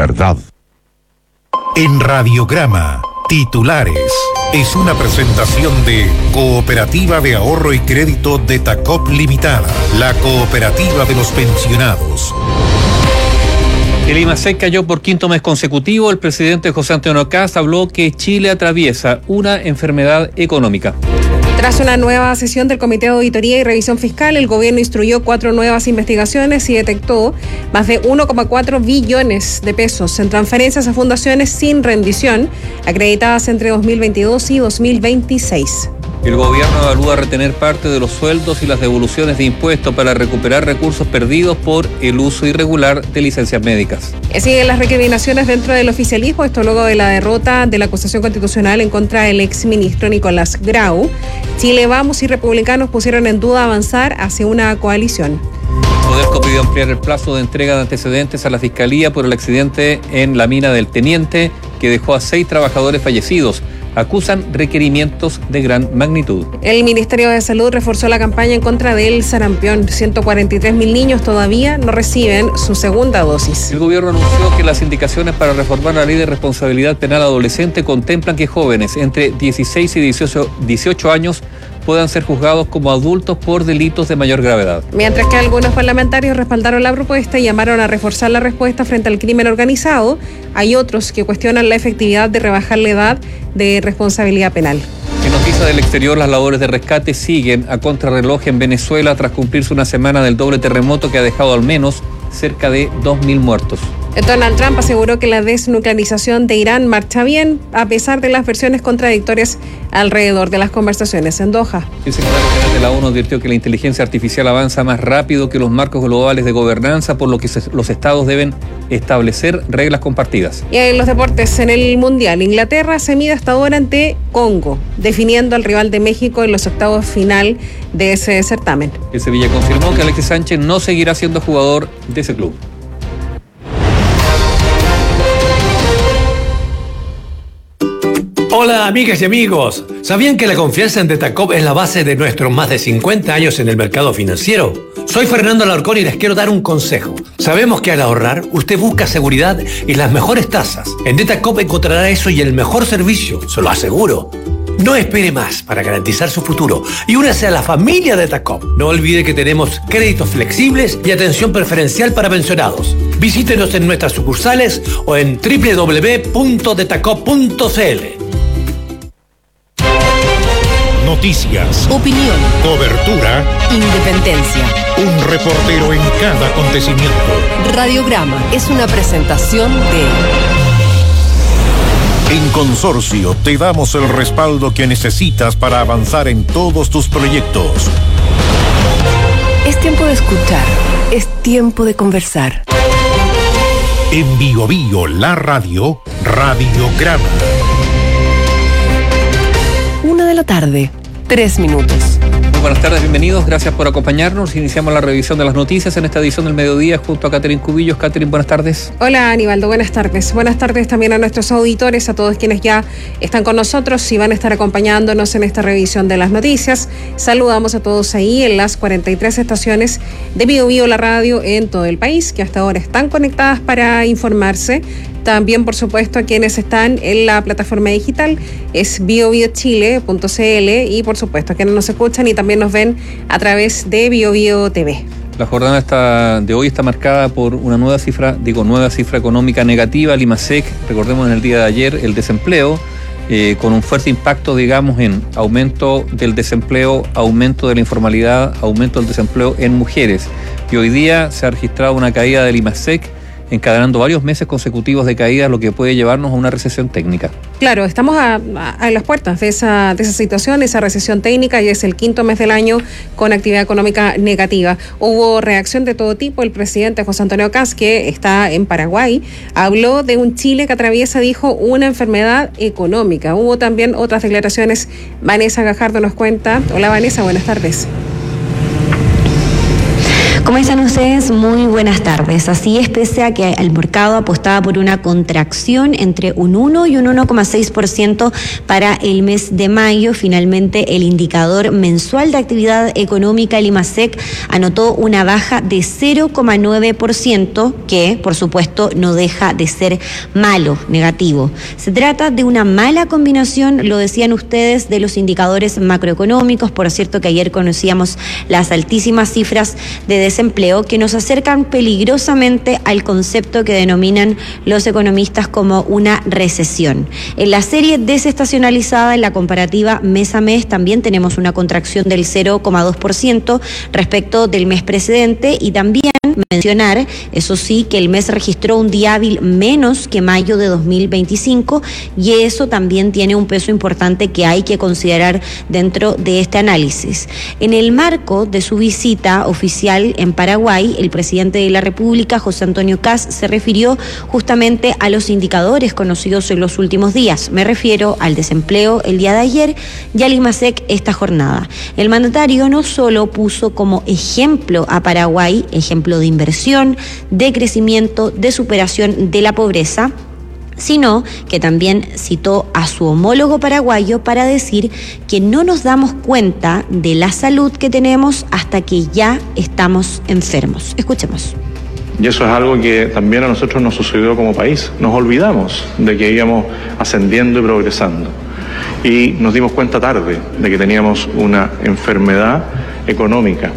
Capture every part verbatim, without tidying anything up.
verdad. En Radiograma, titulares. Es una presentación de Cooperativa de Ahorro y Crédito de Tacop Limitada, la cooperativa de los pensionados. El IMASEC cayó por quinto mes consecutivo. El presidente José Antonio Kast habló que Chile atraviesa una enfermedad económica. Tras una nueva sesión del Comité de Auditoría y Revisión Fiscal, el gobierno instruyó cuatro nuevas investigaciones y detectó más de uno coma cuatro billones de pesos en transferencias a fundaciones sin rendición, acreditadas entre dos mil veintidós y dos mil veintiséis. El gobierno evalúa retener parte de los sueldos y las devoluciones de impuestos para recuperar recursos perdidos por el uso irregular de licencias médicas. Siguen las recriminaciones dentro del oficialismo, esto luego de la derrota de la acusación constitucional en contra del exministro Nicolás Grau. Chile Vamos y republicanos pusieron en duda avanzar hacia una coalición. Codelco pidió ampliar el plazo de entrega de antecedentes a la Fiscalía por el accidente en la mina del Teniente, que dejó a seis trabajadores fallecidos. Acusan requerimientos de gran magnitud. El Ministerio de Salud reforzó la campaña en contra del sarampión. ciento cuarenta y tres mil niños todavía no reciben su segunda dosis. El gobierno anunció que las indicaciones para reformar la ley de responsabilidad penal adolescente contemplan que jóvenes entre dieciséis y dieciocho años puedan ser juzgados como adultos por delitos de mayor gravedad. Mientras que algunos parlamentarios respaldaron la propuesta y llamaron a reforzar la respuesta frente al crimen organizado, hay otros que cuestionan la efectividad de rebajar la edad de responsabilidad penal. En noticias del exterior, las labores de rescate siguen a contrarreloj en Venezuela tras cumplirse una semana del doble terremoto que ha dejado al menos cerca de dos mil muertos. Donald Trump aseguró que la desnuclearización de Irán marcha bien, a pesar de las versiones contradictorias alrededor de las conversaciones en Doha. El secretario general de la ONU advirtió que la inteligencia artificial avanza más rápido que los marcos globales de gobernanza, por lo que los estados deben establecer reglas compartidas. Y en los deportes, en el Mundial, Inglaterra se mide hasta ahora ante Congo, definiendo al rival de México en los octavos final de ese certamen. El Sevilla confirmó que Alexis Sánchez no seguirá siendo jugador de ese club. Hola amigas y amigos, ¿sabían que la confianza en Detacop es la base de nuestros más de cincuenta años en el mercado financiero? Soy Fernando Alarcón y les quiero dar un consejo. Sabemos que al ahorrar, usted busca seguridad y las mejores tasas. En Detacop encontrará eso y el mejor servicio, se lo aseguro. No espere más para garantizar su futuro y únase a la familia Detacop. No olvide que tenemos créditos flexibles y atención preferencial para pensionados. Visítenos en nuestras sucursales o en doble u doble u doble u punto detacop punto c l. Noticias, opinión, cobertura, independencia. Un reportero en cada acontecimiento. Radiograma es una presentación de... En Consorcio te damos el respaldo que necesitas para avanzar en todos tus proyectos. Es tiempo de escuchar, es tiempo de conversar. En Bio Bio, la radio, Radiograma. Una de la tarde, tres minutos. Muy buenas tardes, bienvenidos, gracias por acompañarnos. Iniciamos la revisión de las noticias en esta edición del mediodía junto a Catherine Cubillos. Catherine, buenas tardes. Hola Aníbaldo, buenas tardes. Buenas tardes también a nuestros auditores, a todos quienes ya están con nosotros y van a estar acompañándonos en esta revisión de las noticias. Saludamos a todos ahí en las cuarenta y tres estaciones de Bio Bio, la radio en todo el país, que hasta ahora están conectadas para informarse. También, por supuesto, a quienes están en la plataforma digital, es bio bio chile punto c l, y por supuesto a quienes nos escuchan y también nos ven a través de Bio Bio T V. La jornada está, de hoy está marcada por una nueva cifra, digo, nueva cifra económica negativa. El IMASEC, recordemos en el día de ayer, el desempleo, eh, con un fuerte impacto, digamos, en aumento del desempleo, aumento de la informalidad, aumento del desempleo en mujeres. Y hoy día se ha registrado una caída del IMASEC, encadenando varios meses consecutivos de caída, lo que puede llevarnos a una recesión técnica. Claro, estamos a, a, a las puertas de esa, de esa situación, esa recesión técnica, y es el quinto mes del año con actividad económica negativa. Hubo reacción de todo tipo. El presidente José Antonio Kast, que está en Paraguay, habló de un Chile que atraviesa, dijo, una enfermedad económica. Hubo también otras declaraciones. Vanessa Gajardo nos cuenta. Hola Vanessa, buenas tardes. ¿Cómo están ustedes? Muy buenas tardes. Así es, pese a que el mercado apostaba por una contracción entre un uno y un uno coma seis por ciento para el mes de mayo, finalmente el indicador mensual de actividad económica, el IMASEC, anotó una baja de cero coma nueve por ciento, que por supuesto no deja de ser malo, negativo. Se trata de una mala combinación, lo decían ustedes, de los indicadores macroeconómicos. Por cierto que ayer conocíamos las altísimas cifras de desempleo que nos acercan peligrosamente al concepto que denominan los economistas como una recesión. En la serie desestacionalizada, en la comparativa mes a mes, también tenemos una contracción del cero coma dos por ciento respecto del mes precedente, y también mencionar, eso sí, que el mes registró un día hábil menos que mayo de dos mil veinticinco, y eso también tiene un peso importante que hay que considerar dentro de este análisis. En el marco de su visita oficial en Paraguay, el presidente de la República, José Antonio Kast, se refirió justamente a los indicadores conocidos en los últimos días. Me refiero al desempleo el día de ayer y al IMASEC esta jornada. El mandatario no solo puso como ejemplo a Paraguay, ejemplo de inversión, de crecimiento, de superación de la pobreza, sino que también citó a su homólogo paraguayo para decir que no nos damos cuenta de la salud que tenemos hasta que ya estamos enfermos. Escuchemos. Y eso es algo que también a nosotros nos sucedió como país. Nos olvidamos de que íbamos ascendiendo y progresando. Y nos dimos cuenta tarde de que teníamos una enfermedad económica.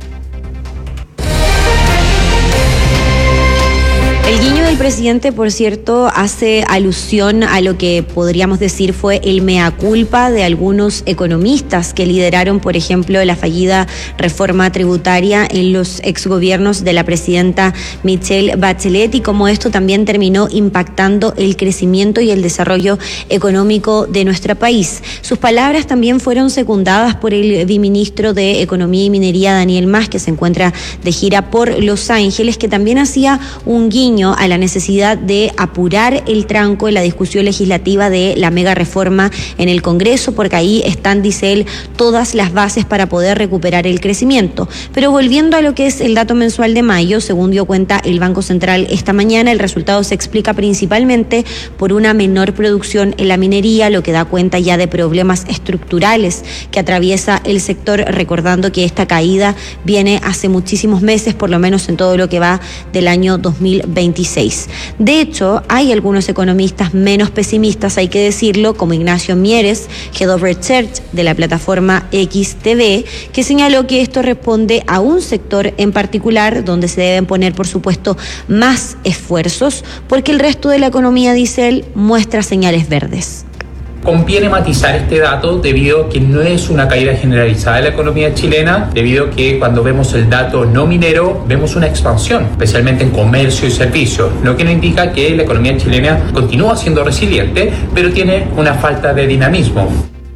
El guiño del presidente, por cierto, hace alusión a lo que podríamos decir fue el mea culpa de algunos economistas que lideraron, por ejemplo, la fallida reforma tributaria en los exgobiernos de la presidenta Michelle Bachelet, y cómo esto también terminó impactando el crecimiento y el desarrollo económico de nuestro país. Sus palabras también fueron secundadas por el viceministro de Economía y Minería, Daniel Mas, que se encuentra de gira por Los Ángeles, que también hacía un guiño a la necesidad de apurar el tranco en la discusión legislativa de la mega reforma en el Congreso, porque ahí están, dice él, todas las bases para poder recuperar el crecimiento. Pero volviendo a lo que es el dato mensual de mayo, según dio cuenta el Banco Central esta mañana, el resultado se explica principalmente por una menor producción en la minería, lo que da cuenta ya de problemas estructurales que atraviesa el sector, recordando que esta caída viene hace muchísimos meses, por lo menos en todo lo que va del año dos mil veintiséis. De hecho, hay algunos economistas menos pesimistas, hay que decirlo, como Ignacio Mieres, Head of Research de la plataforma X T V, que señaló que esto responde a un sector en particular donde se deben poner, por supuesto, más esfuerzos, porque el resto de la economía, dice él, muestra señales verdes. Conviene matizar este dato debido a que no es una caída generalizada de la economía chilena, debido a que cuando vemos el dato no minero vemos una expansión, especialmente en comercio y servicios, lo que nos indica que la economía chilena continúa siendo resiliente, pero tiene una falta de dinamismo.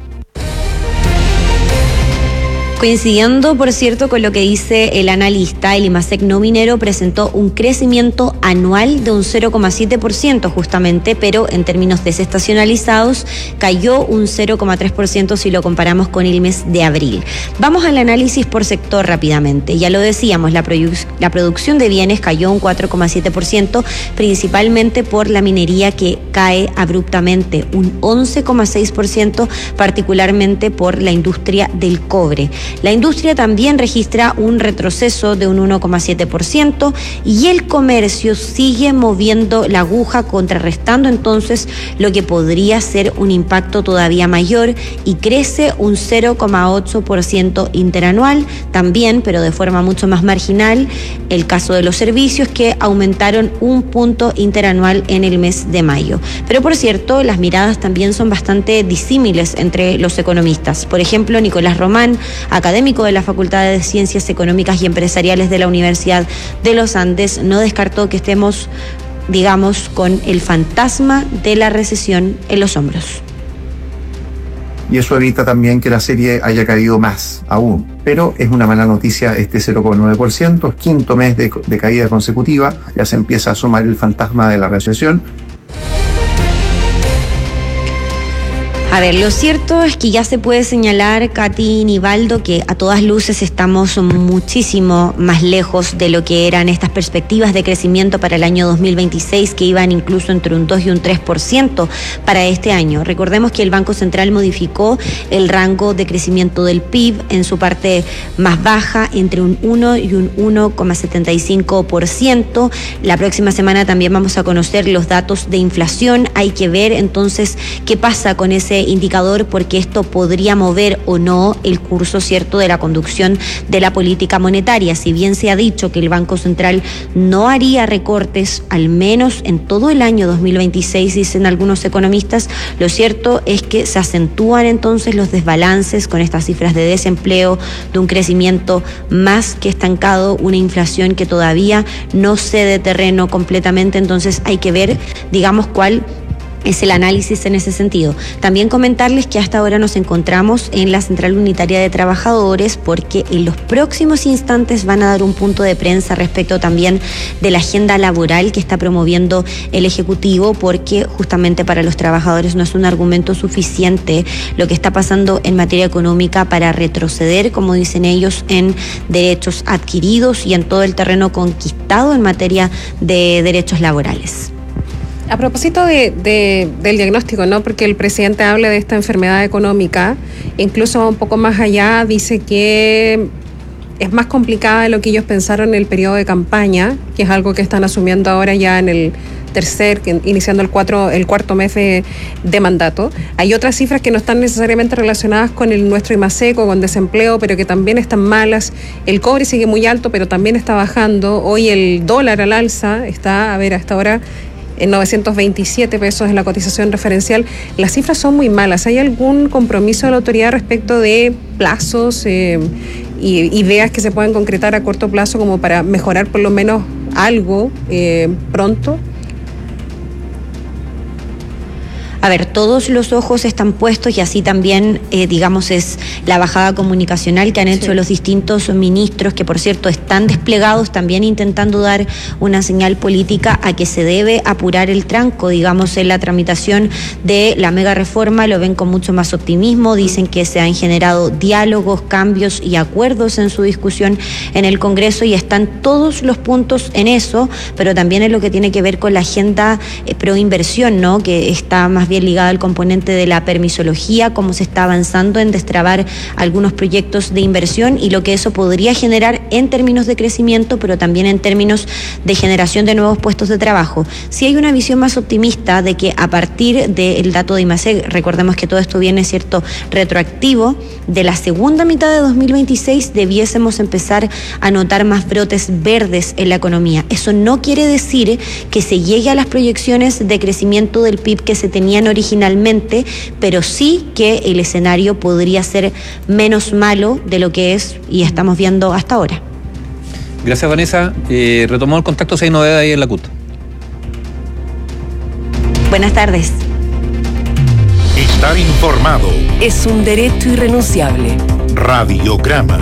Coincidiendo, por cierto, con lo que dice el analista, el IMASEC no minero presentó un crecimiento anual de un cero coma siete por ciento justamente, pero en términos desestacionalizados cayó un cero coma tres por ciento si lo comparamos con el mes de abril. Vamos al análisis por sector rápidamente. Ya lo decíamos, la, produ- la producción de bienes cayó un cuatro coma siete por ciento, principalmente por la minería, que cae abruptamente un once coma seis por ciento, particularmente por la industria del cobre. La industria también registra un retroceso de un uno coma siete por ciento y el comercio sigue moviendo la aguja, contrarrestando entonces lo que podría ser un impacto todavía mayor, y crece un cero coma ocho por ciento interanual también, pero de forma mucho más marginal. El caso de los servicios, que aumentaron un punto interanual en el mes de mayo. Pero por cierto, las miradas también son bastante disímiles entre los economistas. Por ejemplo, Nicolás Román, académico de la Facultad de Ciencias Económicas y Empresariales de la Universidad de los Andes, no descartó que estemos, digamos, con el fantasma de la recesión en los hombros. Y eso evita también que la serie haya caído más aún. Pero es una mala noticia este cero coma nueve por ciento, quinto mes de, de caída consecutiva, ya se empieza a asomar el fantasma de la recesión. A ver, lo cierto es que ya se puede señalar, Katy y Nivaldo, que a todas luces estamos muchísimo más lejos de lo que eran estas perspectivas de crecimiento para el año dos mil veintiséis, que iban incluso entre un dos y un tres por ciento para este año. Recordemos que el Banco Central modificó el rango de crecimiento del P I B en su parte más baja, entre un uno y un uno coma setenta y cinco por ciento. La próxima semana también vamos a conocer los datos de inflación. Hay que ver entonces qué pasa con ese indicador, porque esto podría mover o no el curso, cierto, de la conducción de la política monetaria. Si bien se ha dicho que el Banco Central no haría recortes, al menos en todo el año dos mil veintiséis, dicen algunos economistas, lo cierto es que se acentúan entonces los desbalances con estas cifras de desempleo, de un crecimiento más que estancado, una inflación que todavía no cede terreno completamente. Entonces hay que ver, digamos, cuál es el análisis en ese sentido. También comentarles que hasta ahora nos encontramos en la Central Unitaria de Trabajadores, porque en los próximos instantes van a dar un punto de prensa respecto también de la agenda laboral que está promoviendo el Ejecutivo, porque justamente para los trabajadores no es un argumento suficiente lo que está pasando en materia económica para retroceder, como dicen ellos, en derechos adquiridos y en todo el terreno conquistado en materia de derechos laborales. A propósito de, de, del diagnóstico, ¿no? Porque el presidente habla de esta enfermedad económica, incluso un poco más allá, dice que es más complicada de lo que ellos pensaron en el periodo de campaña, que es algo que están asumiendo ahora ya en el tercer, iniciando el, cuatro, el cuarto mes de, de mandato. Hay otras cifras que no están necesariamente relacionadas con el nuestro IMASEC o con desempleo, pero que también están malas. El cobre sigue muy alto, pero también está bajando. Hoy el dólar al alza está, a ver, hasta ahora en novecientos veintisiete pesos en la cotización referencial. Las cifras son muy malas. ¿Hay algún compromiso de la autoridad respecto de plazos, eh, y ideas que se puedan concretar a corto plazo como para mejorar por lo menos algo eh, pronto? A ver, todos los ojos están puestos y así también, eh, digamos, es la bajada comunicacional que han hecho sí. los distintos ministros, que por cierto están desplegados también intentando dar una señal política a que se debe apurar el tranco, digamos, en la tramitación de la mega reforma. Lo ven con mucho más optimismo, dicen que se han generado diálogos, cambios y acuerdos en su discusión en el Congreso, y están todos los puntos en eso, pero también en lo que tiene que ver con la agenda eh, pro inversión, ¿no? Que está más bien ligada al componente de la permisología, cómo se está avanzando en destrabar algunos proyectos de inversión y lo que eso podría generar en términos de crecimiento, pero también en términos de generación de nuevos puestos de trabajo. Sí hay una visión más optimista de que a partir del dato de IMASEC, recordemos que todo esto viene, cierto, retroactivo, de la segunda mitad de dos mil veintiséis debiésemos empezar a notar más brotes verdes en la economía. Eso no quiere decir que se llegue a las proyecciones de crecimiento del P I B que se tenían originalmente, pero sí que el escenario podría ser menos malo de lo que es y estamos viendo hasta ahora. Gracias, Vanessa. Eh, retomó el contacto, si hay novedad ahí en la C U T. Buenas tardes. Estar informado es un derecho irrenunciable. Radiograma.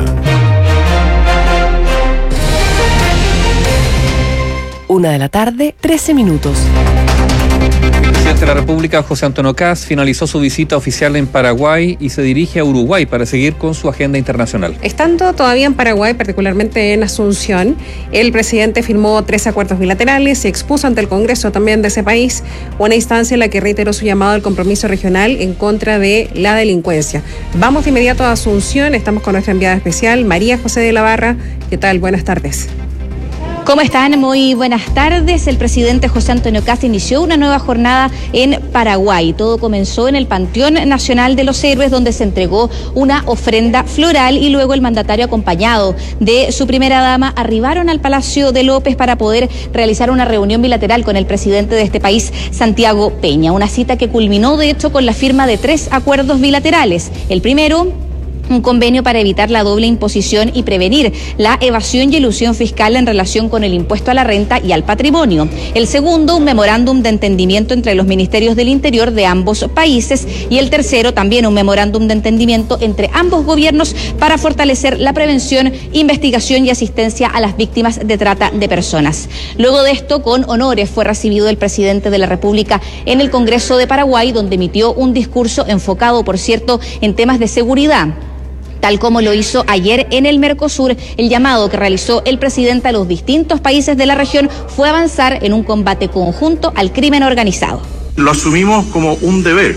Una de la tarde, trece minutos. El presidente de la República, José Antonio Kast, finalizó su visita oficial en Paraguay y se dirige a Uruguay para seguir con su agenda internacional. Estando todavía en Paraguay, particularmente en Asunción, el presidente firmó tres acuerdos bilaterales y expuso ante el Congreso también de ese país una instancia en la que reiteró su llamado al compromiso regional en contra de la delincuencia. Vamos de inmediato a Asunción, estamos con nuestra enviada especial, María José de la Barra. ¿Qué tal? Buenas tardes. ¿Cómo están? Muy buenas tardes. El presidente José Antonio Kast inició una nueva jornada en Paraguay. Todo comenzó en el Panteón Nacional de los Héroes, donde se entregó una ofrenda floral y luego el mandatario, acompañado de su primera dama, arribaron al Palacio de López para poder realizar una reunión bilateral con el presidente de este país, Santiago Peña. Una cita que culminó, de hecho, con la firma de tres acuerdos bilaterales. El primero, un convenio para evitar la doble imposición y prevenir la evasión y elusión fiscal en relación con el impuesto a la renta y al patrimonio. El segundo, un memorándum de entendimiento entre los ministerios del Interior de ambos países. Y el tercero, también un memorándum de entendimiento entre ambos gobiernos para fortalecer la prevención, investigación y asistencia a las víctimas de trata de personas. Luego de esto, con honores, fue recibido el presidente de la República en el Congreso de Paraguay, donde emitió un discurso enfocado, por cierto, en temas de seguridad. Tal como lo hizo ayer en el Mercosur, el llamado que realizó el presidente a los distintos países de la región fue avanzar en un combate conjunto al crimen organizado. Lo asumimos como un deber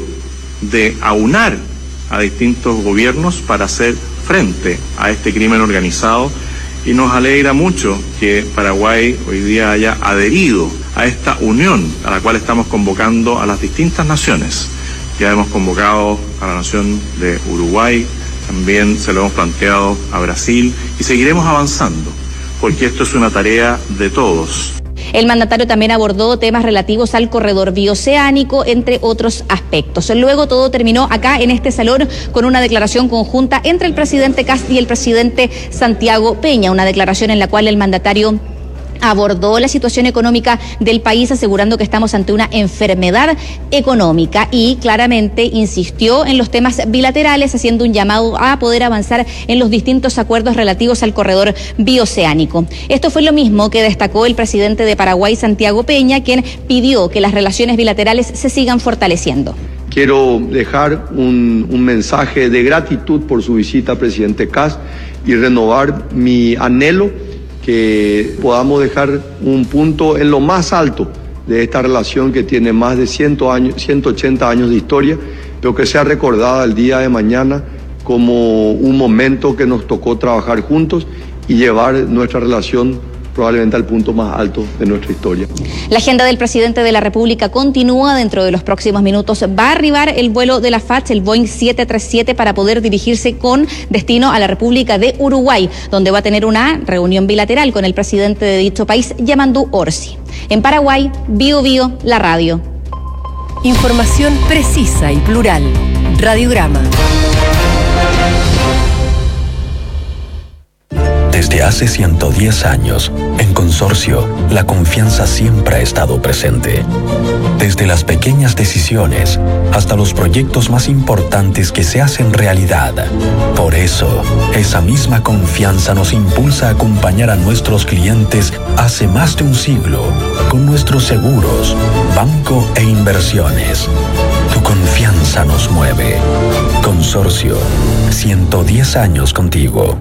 de aunar a distintos gobiernos para hacer frente a este crimen organizado, y nos alegra mucho que Paraguay hoy día haya adherido a esta unión a la cual estamos convocando a las distintas naciones. Ya hemos convocado a la nación de Uruguay, también se lo hemos planteado a Brasil y seguiremos avanzando, porque esto es una tarea de todos. El mandatario también abordó temas relativos al corredor bioceánico, entre otros aspectos. Luego todo terminó acá en este salón con una declaración conjunta entre el presidente Kast y el presidente Santiago Peña, una declaración en la cual el mandatario abordó la situación económica del país, asegurando que estamos ante una enfermedad económica, y claramente insistió en los temas bilaterales, haciendo un llamado a poder avanzar en los distintos acuerdos relativos al corredor bioceánico. Esto fue lo mismo que destacó el presidente de Paraguay, Santiago Peña, quien pidió que las relaciones bilaterales se sigan fortaleciendo. Quiero dejar un, un mensaje de gratitud por su visita, presidente Kast, y renovar mi anhelo que podamos dejar un punto en lo más alto de esta relación que tiene más de ciento años, ciento ochenta años de historia, pero que sea recordada el día de mañana como un momento que nos tocó trabajar juntos y llevar nuestra relación probablemente al punto más alto de nuestra historia. La agenda del presidente de la República continúa. Dentro de los próximos minutos va a arribar el vuelo de la F A C, el Boeing siete treinta y siete, para poder dirigirse con destino a la República de Uruguay, donde va a tener una reunión bilateral con el presidente de dicho país, Yamandu Orsi. En Paraguay, Bio Bio, la radio. Información precisa y plural. Radiograma. Desde hace ciento diez años, en Consorcio, la confianza siempre ha estado presente. Desde las pequeñas decisiones hasta los proyectos más importantes que se hacen realidad. Por eso, esa misma confianza nos impulsa a acompañar a nuestros clientes hace más de un siglo con nuestros seguros, banco e inversiones. Tu confianza nos mueve. Consorcio, ciento diez años contigo.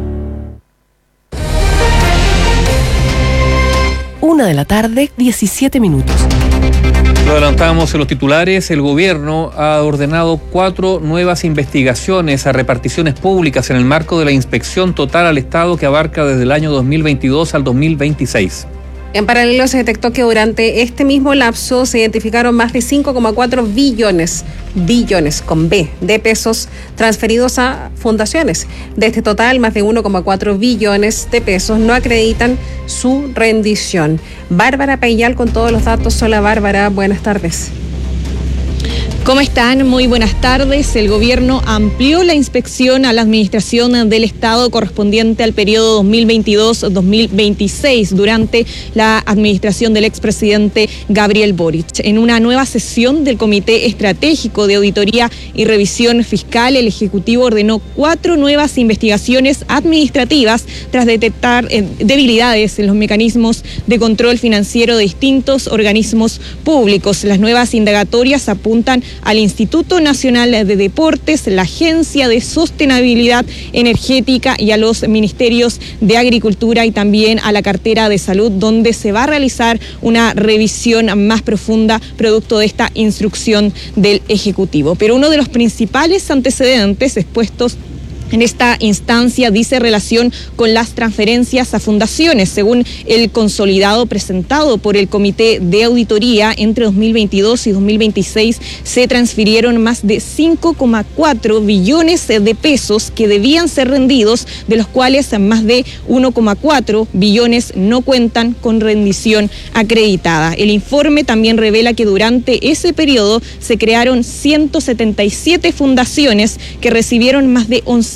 Una de la tarde, diecisiete minutos. Lo adelantábamos en los titulares. El gobierno ha ordenado cuatro nuevas investigaciones a reparticiones públicas en el marco de la inspección total al Estado que abarca desde el año dos mil veintidós al dos mil veintiséis. En paralelo, se detectó que durante este mismo lapso se identificaron más de cinco coma cuatro billones, billones con B, de pesos transferidos a fundaciones. De este total, más de uno coma cuatro billones de pesos no acreditan su rendición. Bárbara Payal con todos los datos. Hola Bárbara, buenas tardes. ¿Cómo están? Muy buenas tardes. El gobierno amplió la inspección a la administración del Estado correspondiente al periodo dos mil veintidós a dos mil veintiséis durante la administración del expresidente Gabriel Boric. En una nueva sesión del Comité Estratégico de Auditoría y Revisión Fiscal, el Ejecutivo ordenó cuatro nuevas investigaciones administrativas tras detectar eh, debilidades en los mecanismos de control financiero de distintos organismos públicos. Las nuevas indagatorias apuntan al Instituto Nacional de Deportes, la Agencia de Sostenibilidad Energética y a los Ministerios de Agricultura y también a la cartera de Salud, donde se va a realizar una revisión más profunda producto de esta instrucción del Ejecutivo. Pero uno de los principales antecedentes expuestos en esta instancia dice relación con las transferencias a fundaciones. Según el consolidado presentado por el Comité de Auditoría, entre dos mil veintidós y dos mil veintiséis se transfirieron más de cinco coma cuatro billones de pesos que debían ser rendidos, de los cuales más de uno coma cuatro billones no cuentan con rendición acreditada. El informe también revela que durante ese periodo se crearon ciento setenta y siete fundaciones que recibieron más de once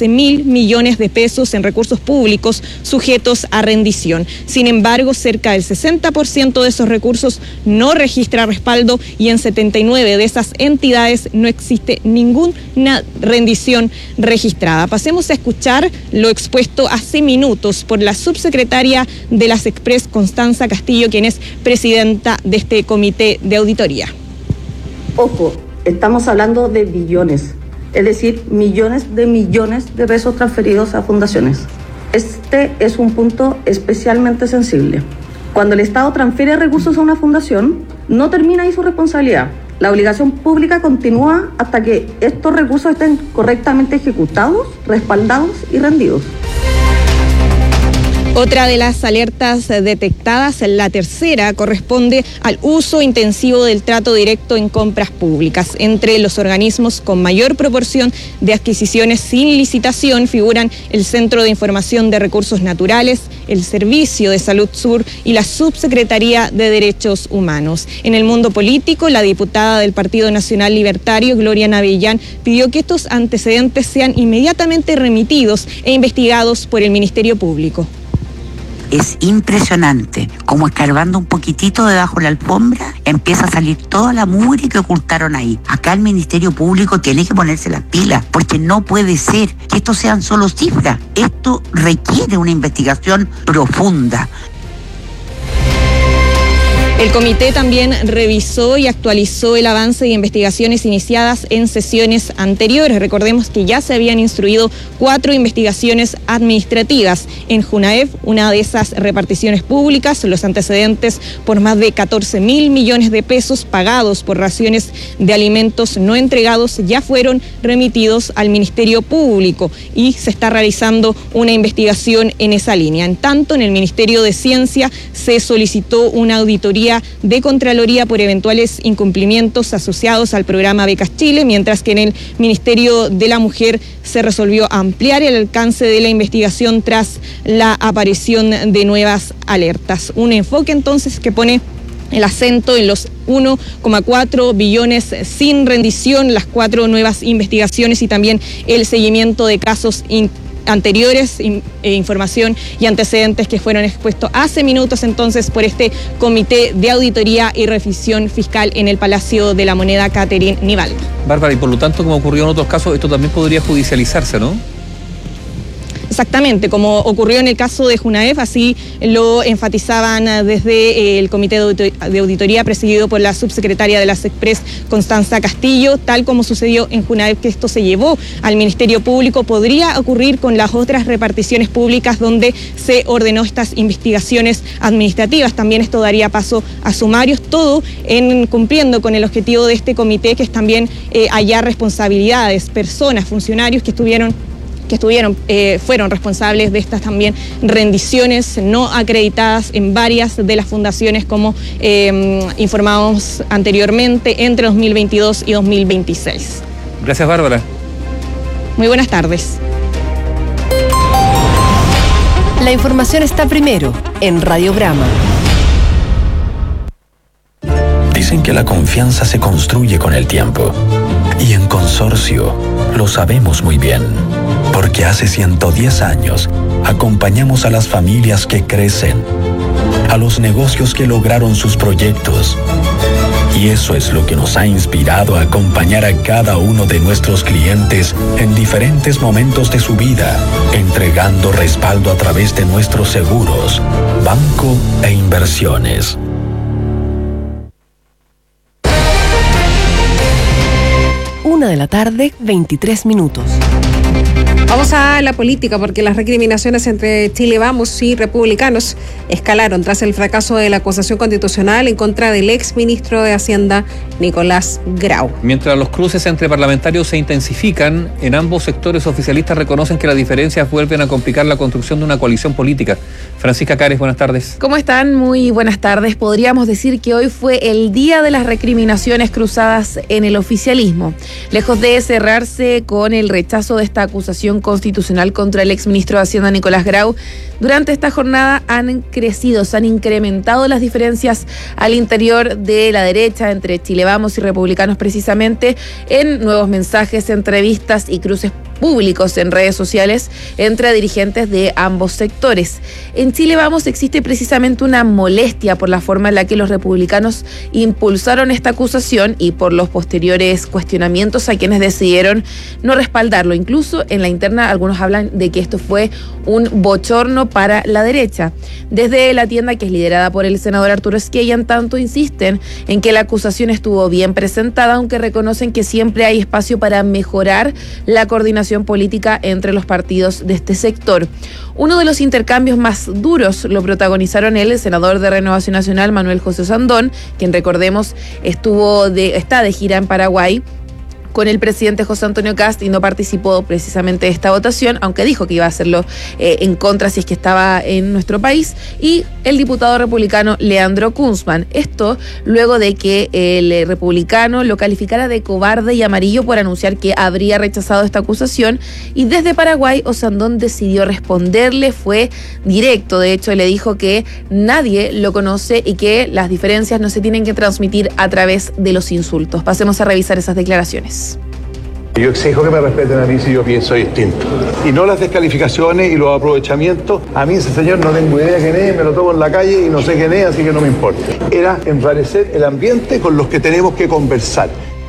catorce mil millones de pesos en recursos públicos sujetos a rendición. Sin embargo, cerca del sesenta por ciento de esos recursos no registra respaldo y en setenta y nueve de esas entidades no existe ninguna rendición registrada. Pasemos a escuchar lo expuesto hace minutos por la subsecretaria de las Express, Constanza Castillo, quien es presidenta de este comité de auditoría. Ojo, estamos hablando de billones, es decir, millones de millones de pesos transferidos a fundaciones. Este es un punto especialmente sensible. Cuando el Estado transfiere recursos a una fundación, no termina ahí su responsabilidad. La obligación pública continúa hasta que estos recursos estén correctamente ejecutados, respaldados y rendidos. Otra de las alertas detectadas, la tercera, corresponde al uso intensivo del trato directo en compras públicas. Entre los organismos con mayor proporción de adquisiciones sin licitación figuran el Centro de Información de Recursos Naturales, el Servicio de Salud Sur y la Subsecretaría de Derechos Humanos. En el mundo político, la diputada del Partido Nacional Libertario, Gloria Navellán, pidió que estos antecedentes sean inmediatamente remitidos e investigados por el Ministerio Público. Es impresionante como escarbando un poquitito debajo de la alfombra empieza a salir toda la mugre que ocultaron ahí. Acá el Ministerio Público tiene que ponerse las pilas, porque no puede ser que esto sean solo cifras. Esto requiere una investigación profunda. El comité también revisó y actualizó el avance de investigaciones iniciadas en sesiones anteriores. Recordemos que ya se habían instruido cuatro investigaciones administrativas. En Junaef, una de esas reparticiones públicas, los antecedentes por más de catorce mil millones de pesos pagados por raciones de alimentos no entregados ya fueron remitidos al Ministerio Público y se está realizando una investigación en esa línea. En tanto, en el Ministerio de Ciencia se solicitó una auditoría de Contraloría por eventuales incumplimientos asociados al programa Becas Chile, mientras que en el Ministerio de la Mujer se resolvió ampliar el alcance de la investigación tras la aparición de nuevas alertas. Un enfoque entonces que pone el acento en los uno coma cuatro billones sin rendición, las cuatro nuevas investigaciones y también el seguimiento de casos in- anteriores, in, eh, información y antecedentes que fueron expuestos hace minutos entonces por este Comité de Auditoría y Revisión Fiscal en el Palacio de la Moneda, Catherine Nivaldo. Bárbara, y por lo tanto, como ocurrió en otros casos, esto también podría judicializarse, ¿no? Exactamente, como ocurrió en el caso de Junaef, así lo enfatizaban desde el Comité de Auditoría presidido por la subsecretaria de las Express, Constanza Castillo, tal como sucedió en Junaef, que esto se llevó al Ministerio Público, podría ocurrir con las otras reparticiones públicas donde se ordenó estas investigaciones administrativas. También esto daría paso a sumarios, todo en cumpliendo con el objetivo de este comité, que es también eh, hallar responsabilidades, personas, funcionarios que estuvieron que estuvieron, eh, fueron responsables de estas también rendiciones no acreditadas en varias de las fundaciones, como eh, informamos anteriormente, entre dos mil veintidós y dos mil veintiséis. Gracias, Bárbara. Muy buenas tardes. La información está primero en Radiograma. Dicen que la confianza se construye con el tiempo. Y en Consorcio lo sabemos muy bien. Porque hace ciento diez años acompañamos a las familias que crecen, a los negocios que lograron sus proyectos. Y eso es lo que nos ha inspirado a acompañar a cada uno de nuestros clientes en diferentes momentos de su vida, entregando respaldo a través de nuestros seguros, banco e inversiones. Una de la tarde, veintitrés minutos. Vamos a la política, porque las recriminaciones entre Chile Vamos y republicanos escalaron tras el fracaso de la acusación constitucional en contra del ex ministro de Hacienda, Nicolás Grau. Mientras los cruces entre parlamentarios se intensifican, en ambos sectores oficialistas reconocen que las diferencias vuelven a complicar la construcción de una coalición política. Francisca Cares, buenas tardes. ¿Cómo están? Muy buenas tardes. Podríamos decir que hoy fue el día de las recriminaciones cruzadas en el oficialismo. Lejos de cerrarse con el rechazo de esta acusación constitucional contra el exministro de Hacienda Nicolás Grau, durante esta jornada han crecido, se han incrementado las diferencias al interior de la derecha entre Chile Vamos y republicanos, precisamente en nuevos mensajes, entrevistas y cruces públicos en redes sociales entre dirigentes de ambos sectores. En Chile Vamos existe precisamente una molestia por la forma en la que los republicanos impulsaron esta acusación y por los posteriores cuestionamientos a quienes decidieron no respaldarlo. Incluso en la interna algunos hablan de que esto fue un bochorno para la derecha. Desde la tienda, que es liderada por el senador Arturo Esquella, en tanto insisten en que la acusación estuvo bien presentada, aunque reconocen que siempre hay espacio para mejorar la coordinación política entre los partidos de este sector. Uno de los intercambios más duros lo protagonizaron el senador de Renovación Nacional, Manuel José Osandón, quien recordemos estuvo de, está de gira en Paraguay con el presidente José Antonio Kast y no participó precisamente de esta votación, aunque dijo que iba a hacerlo eh, en contra si es que estaba en nuestro país, y el diputado republicano Leandro Kunzman. Esto luego de que el republicano lo calificara de cobarde y amarillo por anunciar que habría rechazado esta acusación, y desde Paraguay Osandón decidió responderle, fue directo, de hecho le dijo que nadie lo conoce y que las diferencias no se tienen que transmitir a través de los insultos. Pasemos a revisar esas declaraciones. Yo exijo que me respeten a mí si yo pienso distinto. Y no las descalificaciones y los aprovechamientos. A mí ese señor no tengo idea quién es, me lo tomo en la calle y no sé quién es, así que no me importa. Era enrarecer el ambiente con los que tenemos que conversar.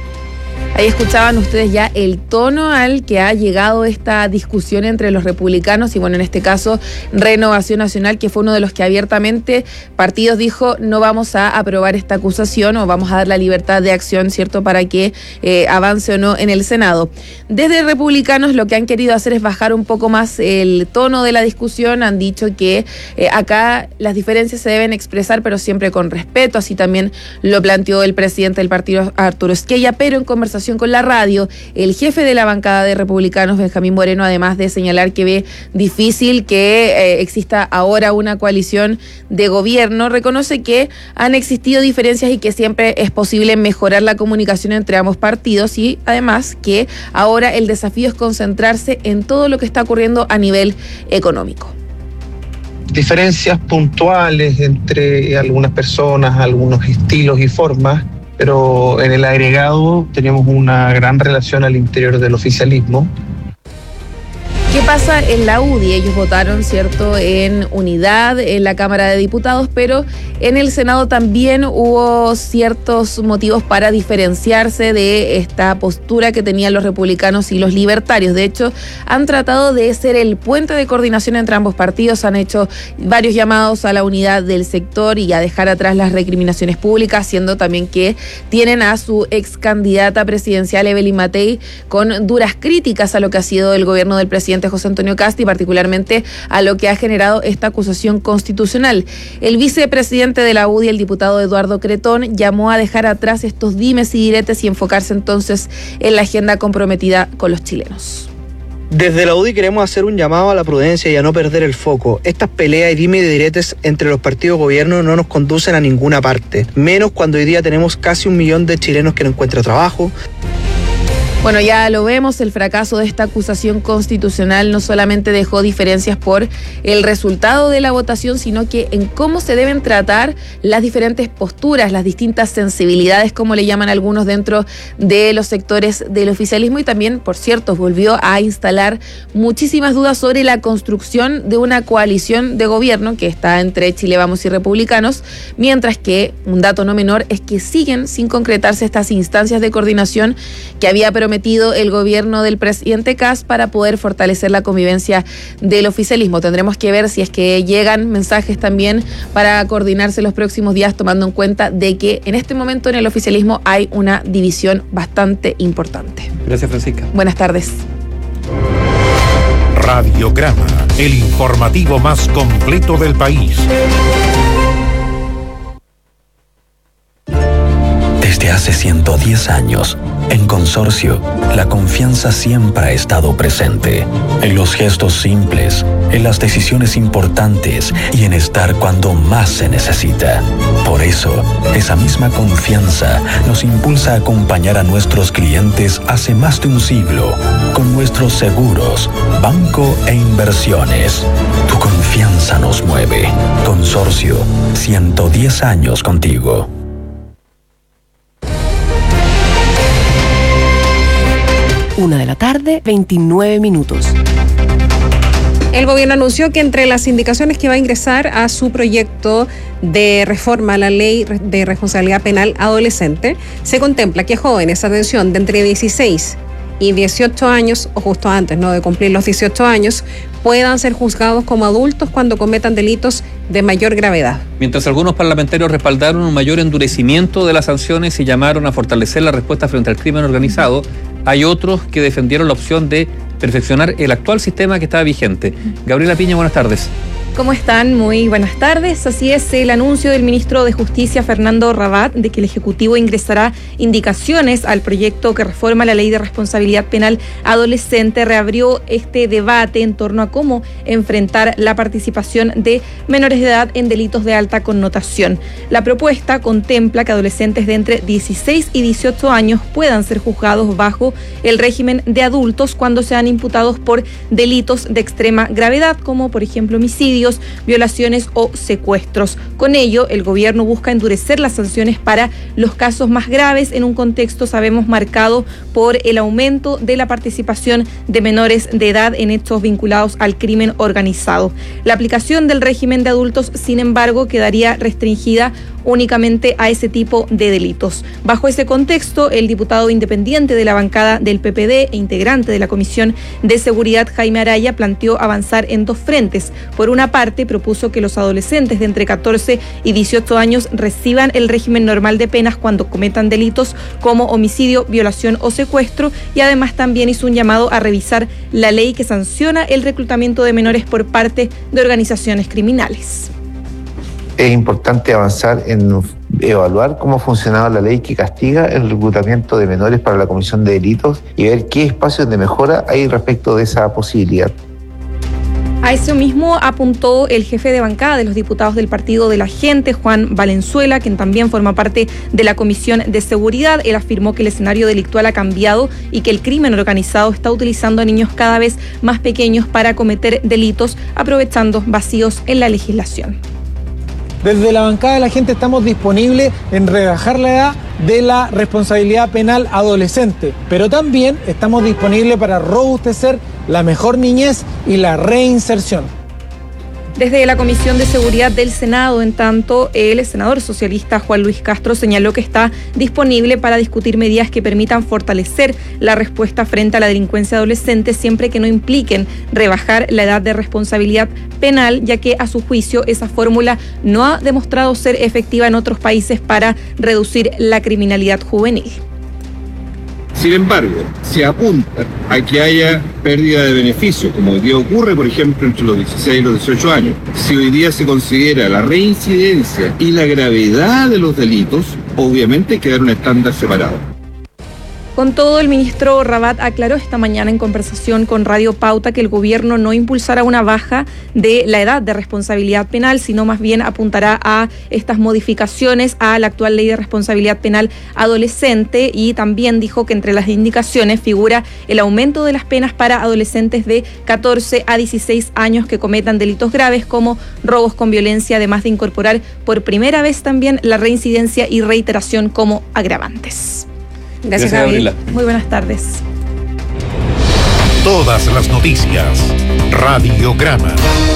Ahí escuchaban ustedes ya el tono al que ha llegado esta discusión entre los republicanos y, bueno, en este caso Renovación Nacional, que fue uno de los que abiertamente partidos dijo no vamos a aprobar esta acusación o vamos a dar la libertad de acción, ¿cierto?, para que eh, avance o no en el Senado. Desde republicanos lo que han querido hacer es bajar un poco más el tono de la discusión. Han dicho que eh, acá las diferencias se deben expresar, pero siempre con respeto. Así también lo planteó el presidente del partido, Arturo Esquella, pero en conversación con la radio, el jefe de la bancada de republicanos, Benjamín Moreno, además de señalar que ve difícil que eh, exista ahora una coalición de gobierno, reconoce que han existido diferencias y que siempre es posible mejorar la comunicación entre ambos partidos, y además que ahora el desafío es concentrarse en todo lo que está ocurriendo a nivel económico. Diferencias puntuales entre algunas personas, algunos estilos y formas, pero en el agregado tenemos una gran relación al interior del oficialismo. ¿Qué pasa en la U D I? Ellos votaron, ¿cierto?, en unidad en la Cámara de Diputados, pero en el Senado también hubo ciertos motivos para diferenciarse de esta postura que tenían los republicanos y los libertarios. De hecho, han tratado de ser el puente de coordinación entre ambos partidos, han hecho varios llamados a la unidad del sector y a dejar atrás las recriminaciones públicas, siendo también que tienen a su ex candidata presidencial, Evelyn Matei, con duras críticas a lo que ha sido el gobierno del presidente José Antonio Kast y particularmente a lo que ha generado esta acusación constitucional. El vicepresidente de la U D I, el diputado Eduardo Cretón, llamó a dejar atrás estos dimes y diretes y enfocarse entonces en la agenda comprometida con los chilenos. Desde la U D I queremos hacer un llamado a la prudencia y a no perder el foco. Estas peleas y dime y diretes entre los partidos de gobierno no nos conducen a ninguna parte, menos cuando hoy día tenemos casi un millón de chilenos que no encuentran trabajo. Bueno, ya lo vemos, el fracaso de esta acusación constitucional no solamente dejó diferencias por el resultado de la votación, sino que en cómo se deben tratar las diferentes posturas, las distintas sensibilidades, como le llaman algunos dentro de los sectores del oficialismo, y también, por cierto, volvió a instalar muchísimas dudas sobre la construcción de una coalición de gobierno que está entre Chile Vamos y republicanos, mientras que un dato no menor es que siguen sin concretarse estas instancias de coordinación que había prometido el gobierno del presidente Kast para poder fortalecer la convivencia del oficialismo. Tendremos que ver si es que llegan mensajes también para coordinarse los próximos días, tomando en cuenta de que en este momento en el oficialismo hay una división bastante importante. Gracias, Francisca. Buenas tardes. Radiograma, el informativo más completo del país. Desde hace ciento diez años, en Consorcio, la confianza siempre ha estado presente. En los gestos simples, en las decisiones importantes y en estar cuando más se necesita. Por eso, esa misma confianza nos impulsa a acompañar a nuestros clientes hace más de un siglo con nuestros seguros, banco e inversiones. Tu confianza nos mueve. Consorcio, ciento diez años contigo. Una Una de la tarde, veintinueve minutos. El gobierno anunció que entre las indicaciones que va a ingresar a su proyecto de reforma a la ley de responsabilidad penal adolescente, se contempla que jóvenes, atención, de entre dieciséis y dieciocho años, o justo antes, ¿no?, de cumplir los dieciocho años, puedan ser juzgados como adultos cuando cometan delitos de mayor gravedad. Mientras algunos parlamentarios respaldaron un mayor endurecimiento de las sanciones y llamaron a fortalecer la respuesta frente al crimen organizado, hay otros que defendieron la opción de perfeccionar el actual sistema que estaba vigente. Gabriela Piña, buenas tardes. ¿Cómo están? Muy buenas tardes. Así es, el anuncio del ministro de Justicia, Fernando Rabat, de que el Ejecutivo ingresará indicaciones al proyecto que reforma la Ley de Responsabilidad Penal Adolescente reabrió este debate en torno a cómo enfrentar la participación de menores de edad en delitos de alta connotación. La propuesta contempla que adolescentes de entre dieciséis y dieciocho años puedan ser juzgados bajo el régimen de adultos cuando sean imputados por delitos de extrema gravedad, como por ejemplo homicidio, violaciones o secuestros. Con ello, el gobierno busca endurecer las sanciones para los casos más graves en un contexto, sabemos, marcado por el aumento de la participación de menores de edad en hechos vinculados al crimen organizado. La aplicación del régimen de adultos, sin embargo, quedaría restringida únicamente a ese tipo de delitos. Bajo ese contexto, el diputado independiente de la bancada del P P D e integrante de la Comisión de Seguridad, Jaime Araya, planteó avanzar en dos frentes. Por una parte, propuso que los adolescentes de entre catorce y dieciocho años reciban el régimen normal de penas cuando cometan delitos como homicidio, violación o secuestro, y además también hizo un llamado a revisar la ley que sanciona el reclutamiento de menores por parte de organizaciones criminales. Es importante avanzar en evaluar cómo funcionaba la ley que castiga el reclutamiento de menores para la comisión de delitos y ver qué espacios de mejora hay respecto de esa posibilidad. A eso mismo apuntó el jefe de bancada de los diputados del Partido de la Gente, Juan Valenzuela, quien también forma parte de la Comisión de Seguridad. Él afirmó que el escenario delictual ha cambiado y que el crimen organizado está utilizando a niños cada vez más pequeños para cometer delitos, aprovechando vacíos en la legislación. Desde la bancada de la Gente estamos disponibles en rebajar la edad de la responsabilidad penal adolescente, pero también estamos disponibles para robustecer la mejor niñez y la reinserción. Desde la Comisión de Seguridad del Senado, en tanto, el senador socialista Juan Luis Castro señaló que está disponible para discutir medidas que permitan fortalecer la respuesta frente a la delincuencia adolescente, siempre que no impliquen rebajar la edad de responsabilidad penal, ya que a su juicio esa fórmula no ha demostrado ser efectiva en otros países para reducir la criminalidad juvenil. Sin embargo, se apunta a que haya pérdida de beneficio, como hoy día ocurre, por ejemplo, entre los dieciséis y los dieciocho años. Si hoy día se considera la reincidencia y la gravedad de los delitos, obviamente hay que dar un estándar separado. Con todo, el ministro Rabat aclaró esta mañana en conversación con Radio Pauta que el gobierno no impulsará una baja de la edad de responsabilidad penal, sino más bien apuntará a estas modificaciones a la actual ley de responsabilidad penal adolescente, y también dijo que entre las indicaciones figura el aumento de las penas para adolescentes de catorce a dieciséis años que cometan delitos graves como robos con violencia, además de incorporar por primera vez también la reincidencia y reiteración como agravantes. Gracias, Gabriela. Muy buenas tardes. Todas las noticias. Radiograma.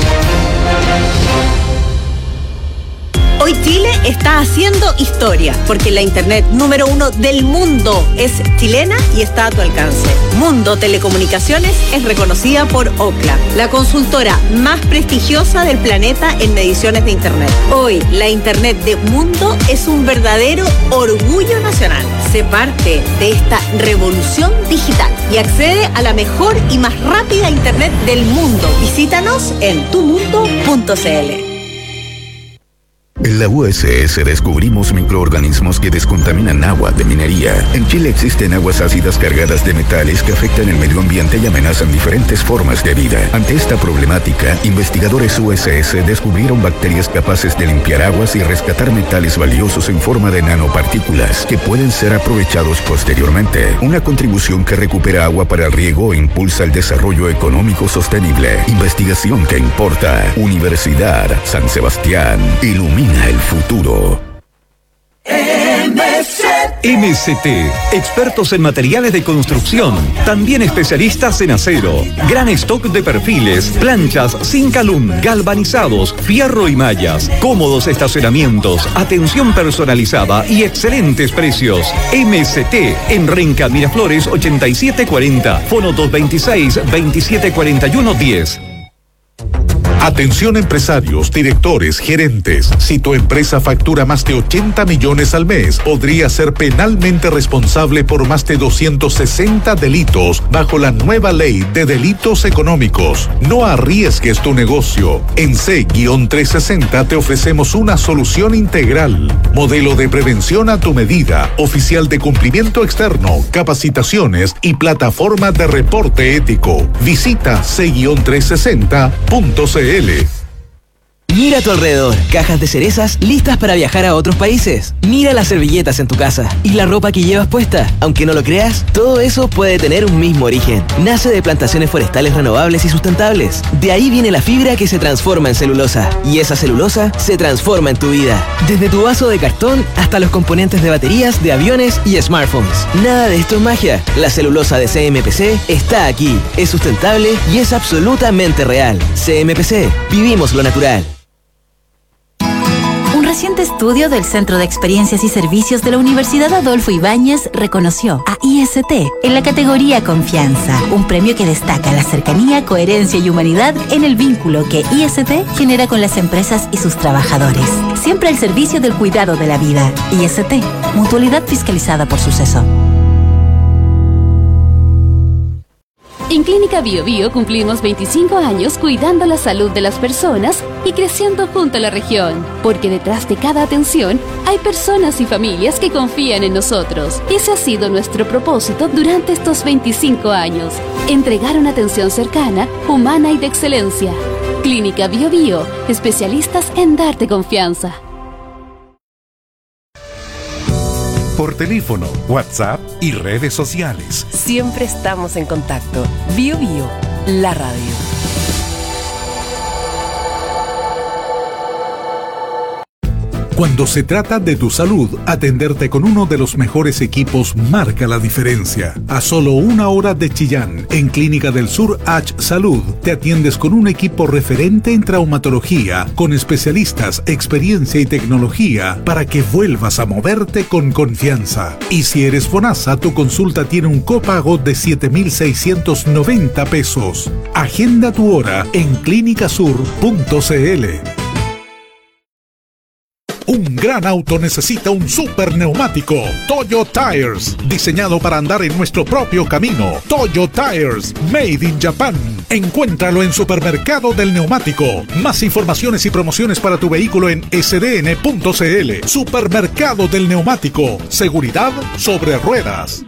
Hoy Chile está haciendo historia, porque la internet número uno del mundo es chilena y está a tu alcance. Mundo Telecomunicaciones es reconocida por Ookla, la consultora más prestigiosa del planeta en mediciones de internet. Hoy, la internet de Mundo es un verdadero orgullo nacional. Sé parte de esta revolución digital y accede a la mejor y más rápida internet del mundo. Visítanos en tu mundo punto c l. En la U S S descubrimos microorganismos que descontaminan agua de minería. En Chile existen aguas ácidas cargadas de metales que afectan el medio ambiente y amenazan diferentes formas de vida. Ante esta problemática, investigadores U S S descubrieron bacterias capaces de limpiar aguas y rescatar metales valiosos en forma de nanopartículas que pueden ser aprovechados posteriormente. Una contribución que recupera agua para el riego e impulsa el desarrollo económico sostenible. Investigación que importa. Universidad San Sebastián. Ilumina el futuro. M Z M C T, expertos en materiales de construcción, también especialistas en acero. Gran stock de perfiles, planchas, Zincalum, galvanizados, fierro y mallas, cómodos estacionamientos, atención personalizada y excelentes precios. M C T en Renca Miraflores ochenta y siete cuarenta, fono dos veintiséis, veintisiete cuarenta y uno diez. Atención empresarios, directores, gerentes. Si tu empresa factura más de ochenta millones al mes, podría ser penalmente responsable por más de doscientos sesenta delitos bajo la nueva ley de delitos económicos. No arriesgues tu negocio. En C trescientos sesenta te ofrecemos una solución integral. Modelo de prevención a tu medida, oficial de cumplimiento externo, capacitaciones y plataforma de reporte ético. Visita C trescientos sesenta punto c l. Mira a tu alrededor, cajas de cerezas listas para viajar a otros países. Mira las servilletas en tu casa y la ropa que llevas puesta. Aunque no lo creas, todo eso puede tener un mismo origen. Nace de plantaciones forestales renovables y sustentables. De ahí viene la fibra que se transforma en celulosa. Y esa celulosa se transforma en tu vida. Desde tu vaso de cartón hasta los componentes de baterías, de aviones y smartphones. Nada de esto es magia. La celulosa de C M P C está aquí. Es sustentable y es absolutamente real. C M P C. Vivimos lo natural. Un reciente estudio del Centro de Experiencias y Servicios de la Universidad Adolfo Ibáñez reconoció a I S T en la categoría Confianza, un premio que destaca la cercanía, coherencia y humanidad en el vínculo que I S T genera con las empresas y sus trabajadores. Siempre al servicio del cuidado de la vida. I S T, mutualidad fiscalizada por Suceso. En Clínica Bio Bio cumplimos veinticinco años cuidando la salud de las personas y creciendo junto a la región, porque detrás de cada atención hay personas y familias que confían en nosotros. Ese ha sido nuestro propósito durante estos veinticinco años, entregar una atención cercana, humana y de excelencia. Clínica Bio Bio, especialistas en darte confianza. Por teléfono, WhatsApp y redes sociales. Siempre estamos en contacto. Bio Bio, la radio. Cuando se trata de tu salud, atenderte con uno de los mejores equipos marca la diferencia. A solo una hora de Chillán, en Clínica del Sur H Salud, te atiendes con un equipo referente en traumatología, con especialistas, experiencia y tecnología, para que vuelvas a moverte con confianza. Y si eres FONASA, tu consulta tiene un copago de siete mil seiscientos noventa pesos. Agenda tu hora en clínicasur punto c l. Un gran auto necesita un super neumático. Toyo Tires, diseñado para andar en nuestro propio camino. Toyo Tires, made in Japan. Encuéntralo en Supermercado del Neumático. Más informaciones y promociones para tu vehículo en s d n punto c l. Supermercado del Neumático. Seguridad sobre ruedas.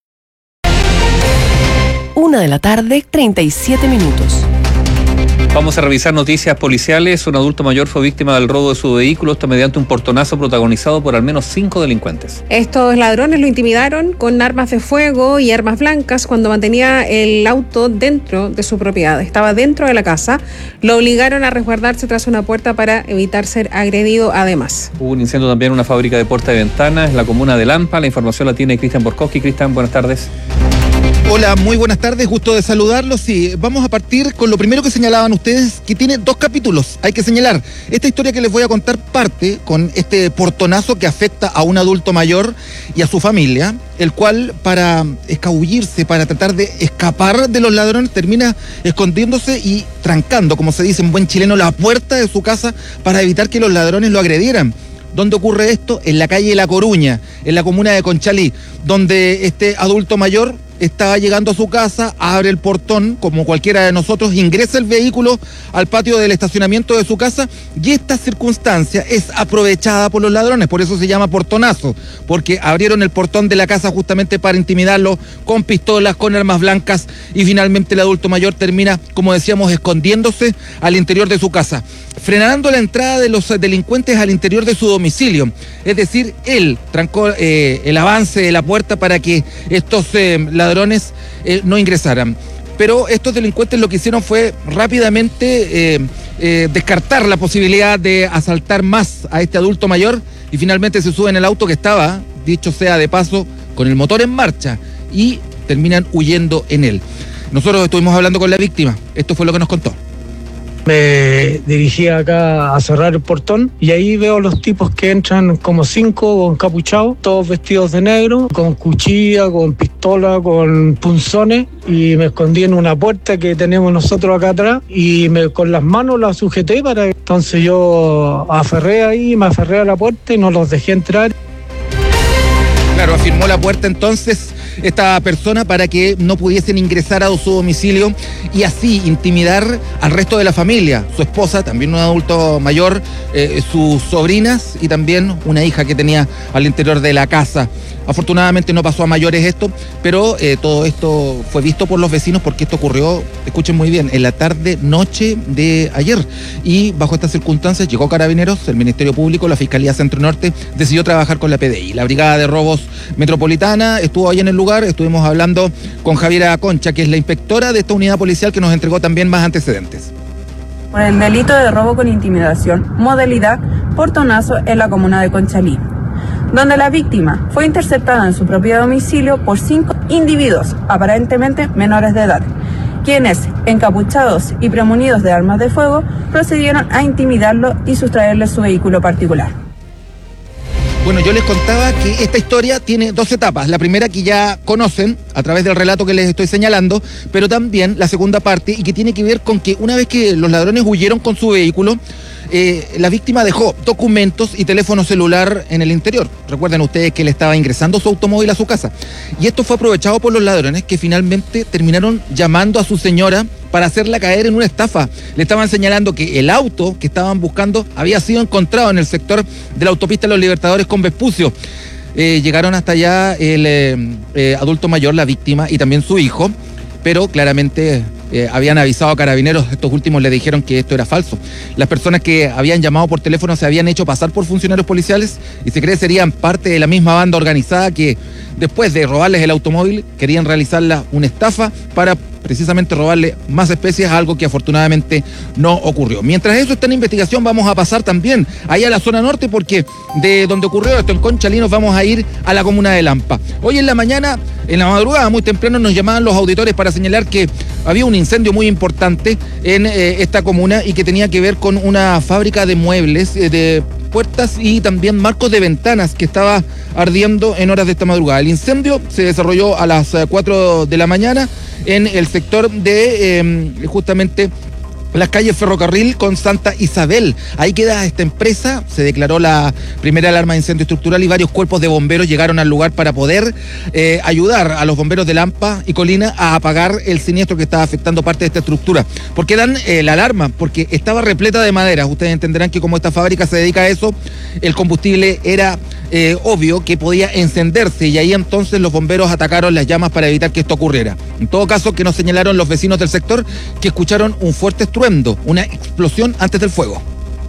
Una de la tarde, treinta y siete minutos. Vamos a revisar noticias policiales. Un adulto mayor fue víctima del robo de su vehículo, esto mediante un portonazo protagonizado por al menos cinco delincuentes. Estos ladrones lo intimidaron con armas de fuego y armas blancas cuando mantenía el auto dentro de su propiedad. Estaba dentro de la casa. Lo obligaron a resguardarse tras una puerta para evitar ser agredido además. Hubo un incendio también en una fábrica de puertas y ventanas en la comuna de Lampa. La información la tiene Cristian Borkowski. Cristian, buenas tardes. Hola, muy buenas tardes, gusto de saludarlos. Sí, vamos a partir con lo primero que señalaban ustedes, que tiene dos capítulos, hay que señalar. Esta historia que les voy a contar parte con este portonazo que afecta a un adulto mayor y a su familia, el cual para escabullirse, para tratar de escapar de los ladrones, termina escondiéndose y trancando, como se dice en buen chileno, la puerta de su casa para evitar que los ladrones lo agredieran. ¿Dónde ocurre esto? En la calle La Coruña, en la comuna de Conchalí, donde este adulto mayor estaba llegando a su casa, abre el portón, como cualquiera de nosotros, ingresa el vehículo al patio del estacionamiento de su casa, y esta circunstancia es aprovechada por los ladrones, por eso se llama portonazo, porque abrieron el portón de la casa justamente para intimidarlo con pistolas, con armas blancas, y finalmente el adulto mayor termina, como decíamos, escondiéndose al interior de su casa, frenando la entrada de los delincuentes al interior de su domicilio. Es decir, él trancó eh, el avance de la puerta para que estos eh, ladrones eh, no ingresaran. Pero estos delincuentes lo que hicieron fue rápidamente eh, eh, descartar la posibilidad de asaltar más a este adulto mayor y finalmente se suben en el auto que estaba dicho sea de paso, con el motor en marcha y terminan huyendo en él. Nosotros estuvimos hablando con la víctima, esto fue lo que nos contó. Me dirigí acá a cerrar el portón y ahí veo los tipos que entran como cinco con encapuchados, todos vestidos de negro, con cuchilla, con pistola, con punzones, y me escondí en una puerta que tenemos nosotros acá atrás y me, con las manos la sujeté para... Entonces yo aferré ahí, me aferré a la puerta y no los dejé entrar. Claro, afirmó la puerta entonces esta persona para que no pudiesen ingresar a su domicilio y así intimidar al resto de la familia, su esposa, también un adulto mayor, eh, sus sobrinas y también una hija que tenía al interior de la casa. Afortunadamente no pasó a mayores esto, pero eh, todo esto fue visto por los vecinos porque esto ocurrió, escuchen muy bien, en la tarde-noche de ayer. Y bajo estas circunstancias llegó Carabineros, el Ministerio Público, la Fiscalía Centro Norte decidió trabajar con la P D I. La Brigada de Robos Metropolitana estuvo ahí en el lugar, estuvimos hablando con Javiera Concha, que es la inspectora de esta unidad policial que nos entregó también más antecedentes. Por el delito de robo con intimidación, modalidad portonazo en la comuna de Conchalí, donde la víctima fue interceptada en su propio domicilio por cinco individuos, aparentemente menores de edad, quienes, encapuchados y premunidos de armas de fuego, procedieron a intimidarlo y sustraerle su vehículo particular. Bueno, yo les contaba que esta historia tiene dos etapas. La primera que ya conocen a través del relato que les estoy señalando, pero también la segunda parte y que tiene que ver con que una vez que los ladrones huyeron con su vehículo, eh, la víctima dejó documentos y teléfono celular en el interior. Recuerden ustedes que él estaba ingresando su automóvil a su casa. Y esto fue aprovechado por los ladrones que finalmente terminaron llamando a su señora para hacerla caer en una estafa. Le estaban señalando que el auto que estaban buscando había sido encontrado en el sector de la autopista Los Libertadores con Vespucio. Eh, llegaron hasta allá el eh, eh, adulto mayor, la víctima, y también su hijo, pero claramente eh, habían avisado a Carabineros. Estos últimos le dijeron que esto era falso. Las personas que habían llamado por teléfono se habían hecho pasar por funcionarios policiales y se cree serían parte de la misma banda organizada que después de robarles el automóvil querían realizarla una estafa para precisamente robarle más especies, algo que afortunadamente no ocurrió. Mientras eso está en investigación, vamos a pasar también ahí a la zona norte, porque de donde ocurrió esto en Conchalí nos vamos a ir a la comuna de Lampa. Hoy en la mañana, en la madrugada, muy temprano, nos llamaban los auditores para señalar que había un incendio muy importante en eh, esta comuna y que tenía que ver con una fábrica de muebles, eh, de puertas y también marcos de ventanas que estaba ardiendo en horas de esta madrugada. El incendio se desarrolló a las cuatro de la mañana en el sector de eh, justamente las calles Ferrocarril con Santa Isabel. Ahí queda esta empresa, se declaró la primera alarma de incendio estructural y varios cuerpos de bomberos llegaron al lugar para poder eh, ayudar a los bomberos de Lampa y Colina a apagar el siniestro que estaba afectando parte de esta estructura. ¿Por qué dan eh, la alarma? Porque estaba repleta de madera. Ustedes entenderán que como esta fábrica se dedica a eso, el combustible era eh, obvio que podía encenderse y ahí entonces los bomberos atacaron las llamas para evitar que esto ocurriera. En todo caso, que nos señalaron los vecinos del sector que escucharon un fuerte estruendo, una explosión antes del fuego.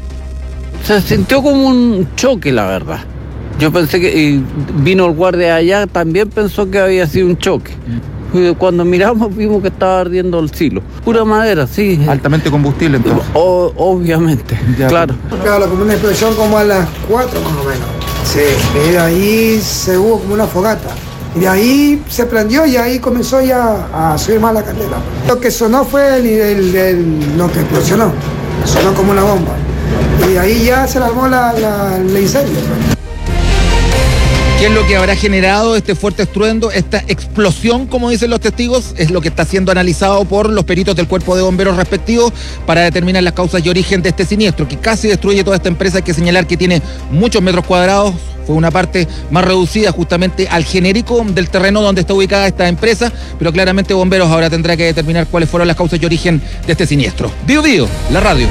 Se sintió como un choque, la verdad. Yo pensé que y vino el guardia allá, también pensó que había sido un choque. Cuando miramos vimos que estaba ardiendo el silo. Pura madera, sí. Altamente combustible entonces. O, obviamente, ya, claro. Claro, la primera explosión como a las cuatro más o menos. Sí, y de ahí se hubo como una fogata. Y de ahí se prendió y ahí comenzó ya a subir más la candela. Lo que sonó fue el, el, el, lo que explosionó. Sonó como una bomba. Y de ahí ya se largó la, la, el incendio. ¿Qué es lo que habrá generado este fuerte estruendo, esta explosión, como dicen los testigos? Es lo que está siendo analizado por los peritos del cuerpo de bomberos respectivos para determinar las causas y origen de este siniestro, que casi destruye toda esta empresa. Hay que señalar que tiene muchos metros cuadrados. Fue una parte más reducida justamente al genérico del terreno donde está ubicada esta empresa, pero claramente Bomberos ahora tendrá que determinar cuáles fueron las causas y origen de este siniestro. Bio Bio, la radio.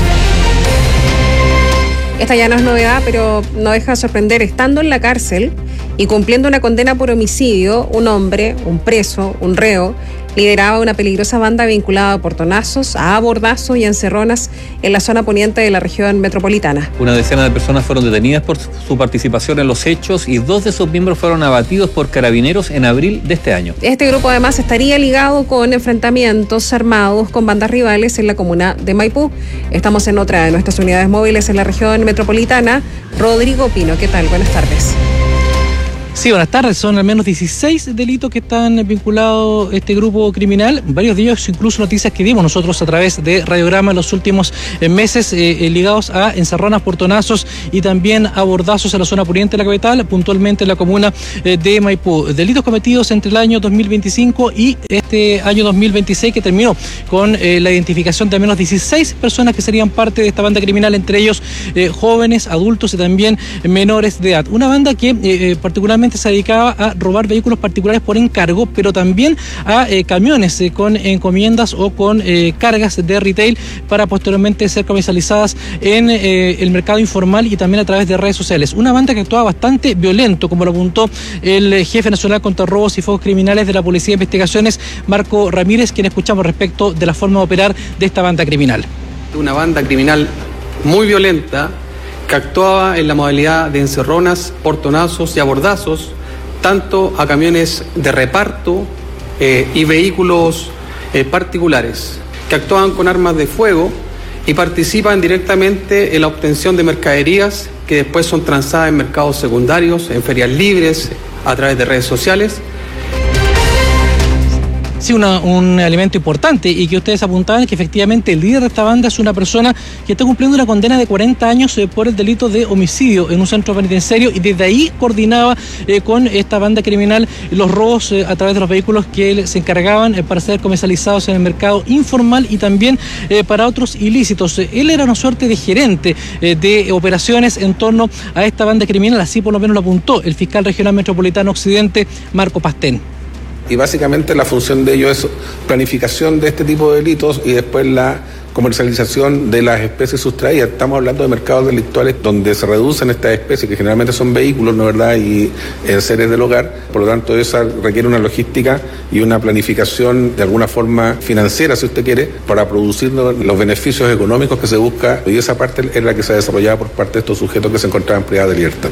Esta ya no es novedad, pero no deja de sorprender. Estando en la cárcel y cumpliendo una condena por homicidio, un hombre, un preso, un reo, lideraba una peligrosa banda vinculada a portonazos, a abordazos y encerronas en la zona poniente de la región metropolitana. Una decena de personas fueron detenidas por su participación en los hechos y dos de sus miembros fueron abatidos por Carabineros en abril de este año. Este grupo además estaría ligado con enfrentamientos armados con bandas rivales en la comuna de Maipú. Estamos en otra de nuestras unidades móviles en la región metropolitana. Rodrigo Pino, ¿qué tal? Buenas tardes. Sí, buenas tardes. Son al menos dieciséis delitos que están vinculados a este grupo criminal. Varios de ellos, incluso noticias que dimos nosotros a través de Radiograma en los últimos eh, meses, eh, ligados a encerronas, portonazos y también abordazos en la zona poniente de la capital, puntualmente en la comuna eh, de Maipú. Delitos cometidos entre el año dos mil veinticinco y este año dos mil veintiséis, que terminó con eh, la identificación de al menos dieciséis personas que serían parte de esta banda criminal, entre ellos eh, jóvenes, adultos y también menores de edad. Una banda que eh, particularmente se dedicaba a robar vehículos particulares por encargo, pero también a eh, camiones eh, con encomiendas o con eh, cargas de retail para posteriormente ser comercializadas en eh, el mercado informal y también a través de redes sociales. Una banda que actuaba bastante violento, como lo apuntó el jefe nacional contra robos y focos criminales de la Policía de Investigaciones, Marco Ramírez, quien escuchamos respecto de la forma de operar de esta banda criminal. Una banda criminal muy violenta que actuaba en la modalidad de encerronas, portonazos y abordazos, tanto a camiones de reparto eh, y vehículos eh, particulares, que actuaban con armas de fuego y participan directamente en la obtención de mercaderías que después son transadas en mercados secundarios, en ferias libres, a través de redes sociales. Sí, una, un elemento importante y que ustedes apuntaban, que efectivamente el líder de esta banda es una persona que está cumpliendo una condena de cuarenta años eh, por el delito de homicidio en un centro penitenciario, y desde ahí coordinaba eh, con esta banda criminal los robos eh, a través de los vehículos que se encargaban eh, para ser comercializados en el mercado informal y también eh, para otros ilícitos. Él era una suerte de gerente eh, de operaciones en torno a esta banda criminal, así por lo menos lo apuntó el fiscal regional metropolitano Occidente, Marco Pastén. Y básicamente la función de ellos es planificación de este tipo de delitos y después la comercialización de las especies sustraídas. Estamos hablando de mercados delictuales donde se reducen estas especies, que generalmente son vehículos, ¿no verdad?, y eh, seres del hogar. Por lo tanto, esa requiere una logística y una planificación de alguna forma financiera, si usted quiere, para producir los beneficios económicos que se busca, y esa parte es la que se ha desarrollado por parte de estos sujetos que se encontraban privados de libertad.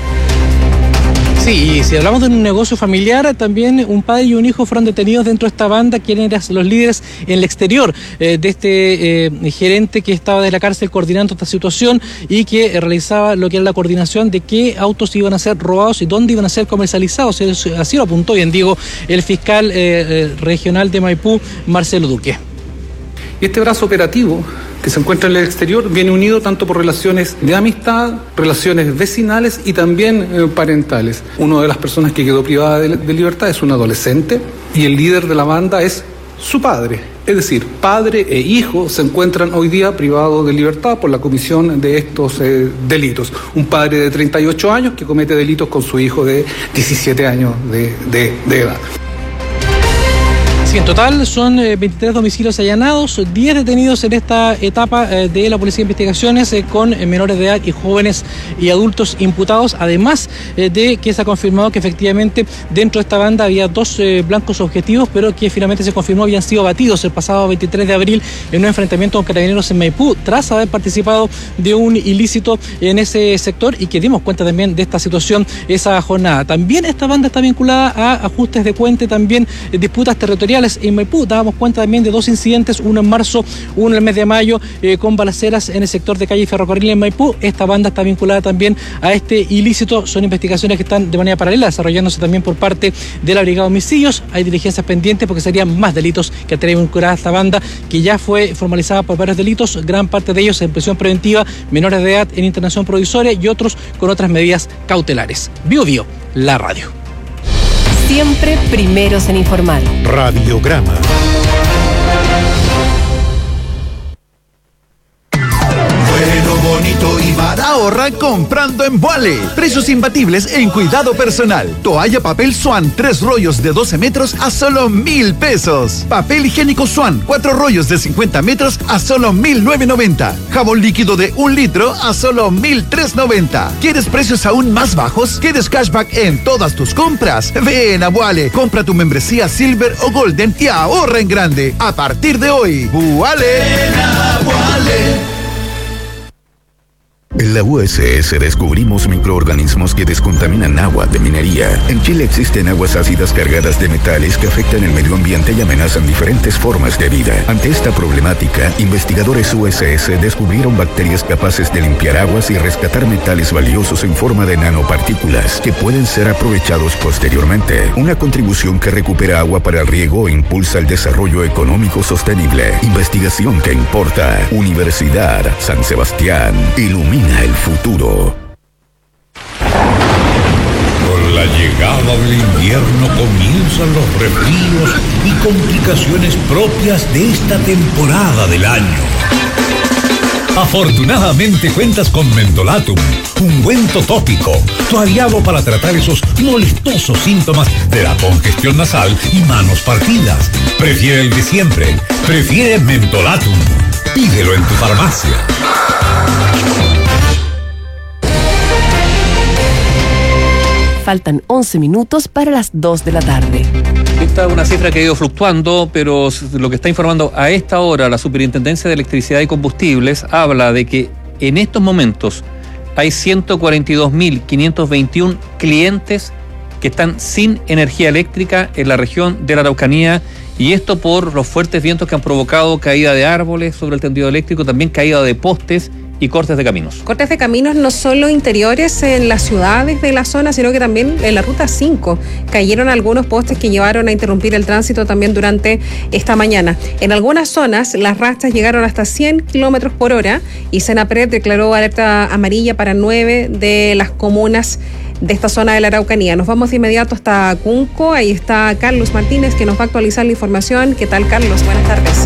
Sí, y si hablamos de un negocio familiar, también un padre y un hijo fueron detenidos dentro de esta banda, quienes eran los líderes en el exterior eh, de este eh, gerente que estaba de la cárcel coordinando esta situación y que eh, realizaba lo que era la coordinación de qué autos iban a ser robados y dónde iban a ser comercializados. Así lo apuntó bien, digo, el fiscal eh, eh, regional de Maipú, Marcelo Duque. Y este brazo operativo que se encuentra en el exterior viene unido tanto por relaciones de amistad, relaciones vecinales y también eh, parentales. Una de las personas que quedó privada de, de libertad es un adolescente y el líder de la banda es su padre. Es decir, padre e hijo se encuentran hoy día privados de libertad por la comisión de estos eh, delitos. Un padre de treinta y ocho años que comete delitos con su hijo de diecisiete años de, de, de edad. Sí, en total son eh, veintitrés domicilios allanados, diez detenidos en esta etapa eh, de la Policía de Investigaciones eh, con eh, menores de edad y jóvenes y adultos imputados, además eh, de que se ha confirmado que efectivamente dentro de esta banda había dos eh, blancos objetivos, pero que finalmente se confirmó habían sido abatidos el pasado veintitrés de abril en un enfrentamiento con carabineros en Maipú, tras haber participado de un ilícito en ese sector, y que dimos cuenta también de esta situación esa jornada. También esta banda está vinculada a ajustes de cuenta, también eh, disputas territoriales en Maipú. Dábamos cuenta también de dos incidentes, uno en marzo, uno en el mes de mayo, eh, con balaceras en el sector de calle Ferrocarril en Maipú. Esta banda está vinculada también a este ilícito. Son investigaciones que están de manera paralela desarrollándose también por parte de la Brigada de Homicidios. Hay diligencias pendientes porque serían más delitos que estarían vinculadas a esta banda, que ya fue formalizada por varios delitos, gran parte de ellos en prisión preventiva, menores de edad en internación provisoria y otros con otras medidas cautelares. Bio Bio, la radio. Siempre primeros en informar. Radiograma. Bueno, bonito y barato. Ahorra comprando en Vuale. Precios imbatibles en cuidado personal. Toalla papel Swan, tres rollos de doce metros a solo mil pesos. Papel higiénico Swan, cuatro rollos de cincuenta metros a solo mil novecientos noventa. Jabón líquido de un litro a solo mil trescientos noventa. ¿Quieres precios aún más bajos? ¿Quieres cashback en todas tus compras? Ven a Vuale, compra tu membresía Silver o Golden y ahorra en grande. A partir de hoy, Vuale. Ven a Vuale. En la U S S descubrimos microorganismos que descontaminan agua de minería. En Chile existen aguas ácidas cargadas de metales que afectan el medio ambiente y amenazan diferentes formas de vida. Ante esta problemática, investigadores U S S descubrieron bacterias capaces de limpiar aguas y rescatar metales valiosos en forma de nanopartículas que pueden ser aprovechados posteriormente. Una contribución que recupera agua para el riego e impulsa el desarrollo económico sostenible. Investigación que importa. Universidad San Sebastián. Ilumina el futuro. Con la llegada del invierno comienzan los resfríos y complicaciones propias de esta temporada del año. Afortunadamente cuentas con Mentolatum, ungüento tópico, tu aliado para tratar esos molestosos síntomas de la congestión nasal y manos partidas. Prefiere el de siempre, prefiere Mentolatum. Pídelo en tu farmacia. Faltan once minutos para las dos de la tarde. Esta es una cifra que ha ido fluctuando, pero lo que está informando a esta hora la Superintendencia de Electricidad y Combustibles habla de que en estos momentos hay ciento cuarenta y dos mil quinientos veintiuno clientes que están sin energía eléctrica en la región de la Araucanía, y esto por los fuertes vientos que han provocado caída de árboles sobre el tendido eléctrico, también caída de postes y cortes de caminos. Cortes de caminos no solo interiores en las ciudades de la zona, sino que también en la ruta cinco. Cayeron algunos postes que llevaron a interrumpir el tránsito también durante esta mañana. En algunas zonas las rachas llegaron hasta cien kilómetros por hora y Senapred declaró alerta amarilla para nueve de las comunas de esta zona de la Araucanía. Nos vamos de inmediato hasta Cunco. Ahí está Carlos Martínez, que nos va a actualizar la información. ¿Qué tal, Carlos? Buenas tardes.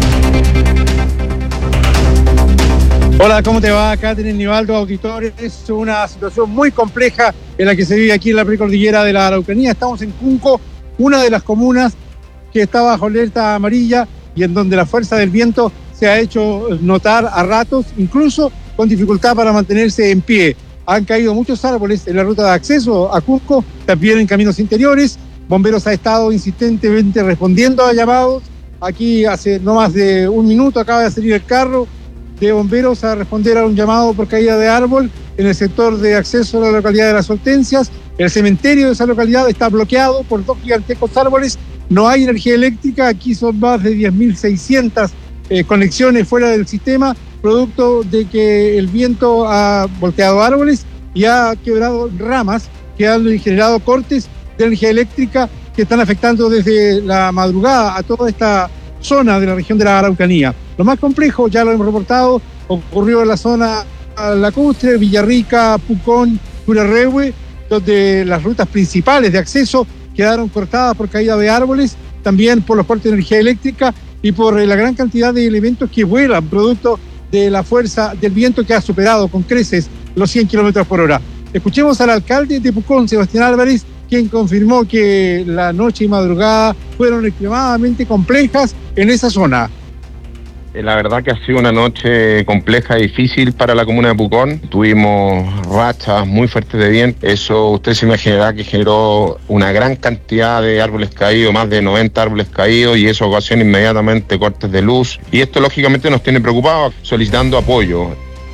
Hola, ¿cómo te va? Catherine, Nivaldo, auditores. Es una situación muy compleja en la que se vive aquí en la precordillera de la Araucanía. Estamos en Cunco, una de las comunas que está bajo alerta amarilla y en donde la fuerza del viento se ha hecho notar a ratos, incluso con dificultad para mantenerse en pie. Han caído muchos árboles en la ruta de acceso a Cunco, también en caminos interiores. Bomberos ha estado insistentemente respondiendo a llamados. Aquí hace no más de un minuto acaba de salir el carro de bomberos a responder a un llamado por caída de árbol en el sector de acceso a la localidad de Las Hortensias. El cementerio de esa localidad está bloqueado por dos gigantescos árboles. No hay energía eléctrica. Aquí son más de diez mil seiscientas eh, conexiones fuera del sistema, producto de que el viento ha volteado árboles y ha quebrado ramas que han generado cortes de energía eléctrica que están afectando desde la madrugada a toda esta zona de la región de la Araucanía. Lo más complejo, ya lo hemos reportado, ocurrió en la zona lacustre, Villarrica, Pucón, Curarrehue, donde las rutas principales de acceso quedaron cortadas por caída de árboles, también por los cortes de energía eléctrica y por la gran cantidad de elementos que vuelan, producto de la fuerza del viento que ha superado con creces los cien kilómetros por hora. Escuchemos al alcalde de Pucón, Sebastián Álvarez, quien confirmó que la noche y madrugada fueron extremadamente complejas en esa zona. La verdad que ha sido una noche compleja y difícil para la comuna de Pucón. Tuvimos rachas muy fuertes de viento. Eso usted se imaginará que generó una gran cantidad de árboles caídos, más de noventa árboles caídos, y eso ocasiona inmediatamente cortes de luz. Y esto lógicamente nos tiene preocupados, solicitando apoyo.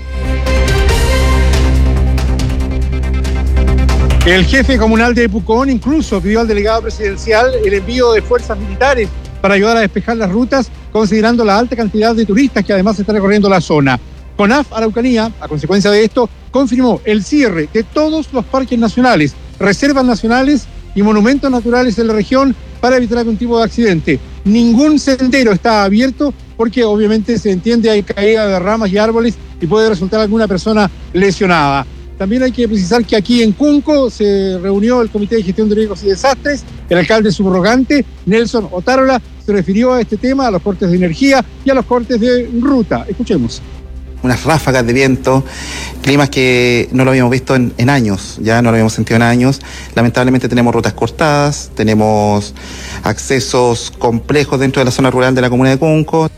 El jefe comunal de Pucón incluso pidió al delegado presidencial el envío de fuerzas militares para ayudar a despejar las rutas, considerando la alta cantidad de turistas que además están recorriendo la zona. CONAF Araucanía, a consecuencia de esto, confirmó el cierre de todos los parques nacionales, reservas nacionales y monumentos naturales de la región para evitar algún tipo de accidente. Ningún sendero está abierto porque obviamente se entiende hay caída de ramas y árboles y puede resultar alguna persona lesionada. También hay que precisar que aquí en Cunco se reunió el Comité de Gestión de Riesgos y Desastres. El alcalde subrogante, Nelson Otárola, se refirió a este tema, a los cortes de energía y a los cortes de ruta. Escuchemos. Unas ráfagas de viento, climas que no lo habíamos visto en, en años, ya no lo habíamos sentido en años. Lamentablemente tenemos rutas cortadas, tenemos accesos complejos dentro de la zona rural de la comuna de Cunco.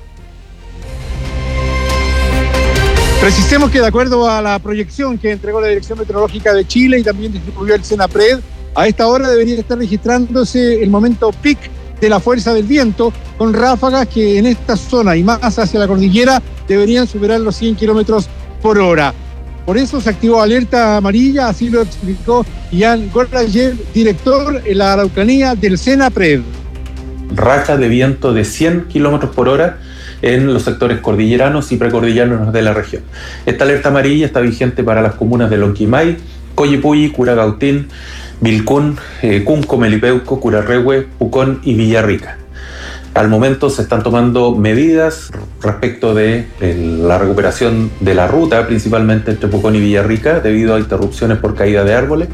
Precisemos que de acuerdo a la proyección que entregó la Dirección Meteorológica de Chile y también distribuyó el Senapred, a esta hora debería estar registrándose el momento pic de la fuerza del viento, con ráfagas que en esta zona y más hacia la cordillera deberían superar los cien kilómetros por hora. Por eso se activó alerta amarilla, así lo explicó Ian Gorlayev, director en la Araucanía del SENAPRED. Rachas de viento de cien kilómetros por hora en los sectores cordilleranos y precordilleranos de la región. Esta alerta amarilla está vigente para las comunas de Lonquimay, Coyipulli, Curacautín, Vilcún, eh, Cunco, Melipeuco, Curarrehue, Pucón y Villarrica. Al momento se están tomando medidas respecto de eh, la recuperación de la ruta, principalmente entre Pucón y Villarrica, debido a interrupciones por caída de árboles.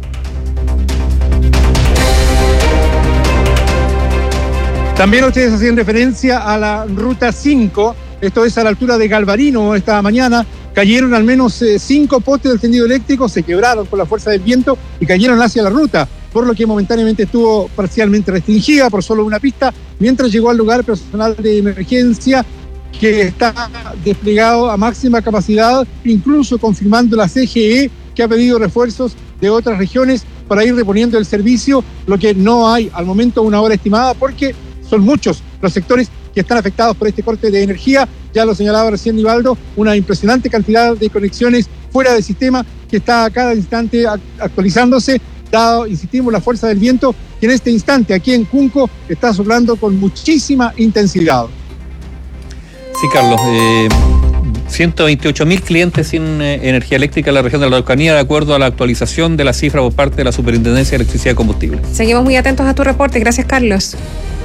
También ustedes hacían referencia a la ruta cinco, esto es a la altura de Galvarino esta mañana. Cayeron al menos eh, cinco postes del tendido eléctrico, se quebraron por la fuerza del viento y cayeron hacia la ruta, por lo que momentáneamente estuvo parcialmente restringida por solo una pista, mientras llegó al lugar personal de emergencia que está desplegado a máxima capacidad, incluso confirmando la C G E que ha pedido refuerzos de otras regiones para ir reponiendo el servicio, lo que no hay al momento una hora estimada porque son muchos los sectores que están afectados por este corte de energía. Ya lo señalaba recién Nivaldo, una impresionante cantidad de conexiones fuera del sistema que está a cada instante actualizándose, dado, insistimos, la fuerza del viento que en este instante aquí en Cunco está soplando con muchísima intensidad. Sí, Carlos, eh, ciento veintiocho mil clientes sin eh, energía eléctrica en la región de la Araucanía, de acuerdo a la actualización de la cifra por parte de la Superintendencia de Electricidad y Combustible. Seguimos muy atentos a tu reporte. Gracias, Carlos.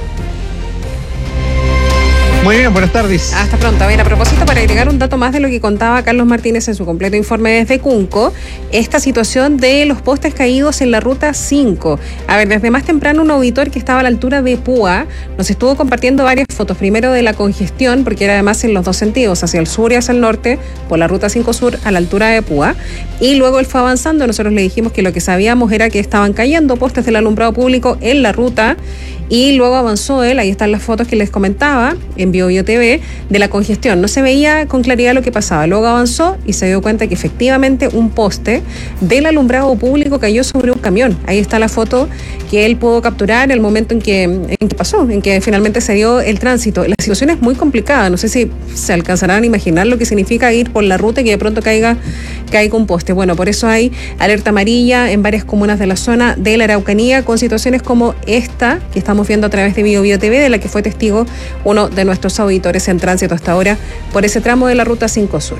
Muy bien, buenas tardes. Hasta pronto. A ver, a propósito, para agregar un dato más de lo que contaba Carlos Martínez en su completo informe desde Cunco, esta situación de los postes caídos en la ruta cinco. A ver, desde más temprano un auditor que estaba a la altura de Púa nos estuvo compartiendo varias fotos, primero de la congestión, porque era además en los dos sentidos, hacia el sur y hacia el norte, por la ruta cinco sur a la altura de Púa, y luego él fue avanzando. Nosotros le dijimos que lo que sabíamos era que estaban cayendo postes del alumbrado público en la ruta, y luego avanzó él, ahí están las fotos que les comentaba en Bio Bio T V, de la congestión. No se veía con claridad lo que pasaba. Luego avanzó y se dio cuenta que efectivamente un poste del alumbrado público cayó sobre un camión. Ahí está la foto que él pudo capturar en el momento en que, en que pasó, en que finalmente se dio el tránsito. La situación es muy complicada. No sé si se alcanzarán a imaginar lo que significa ir por la ruta y que de pronto caiga, caiga un poste. Bueno, por eso hay alerta amarilla en varias comunas de la zona de la Araucanía, con situaciones como esta que estamos viendo a través de Bio Bio T V, de la que fue testigo uno de nuestros auditores en tránsito hasta ahora por ese tramo de la ruta cinco sur.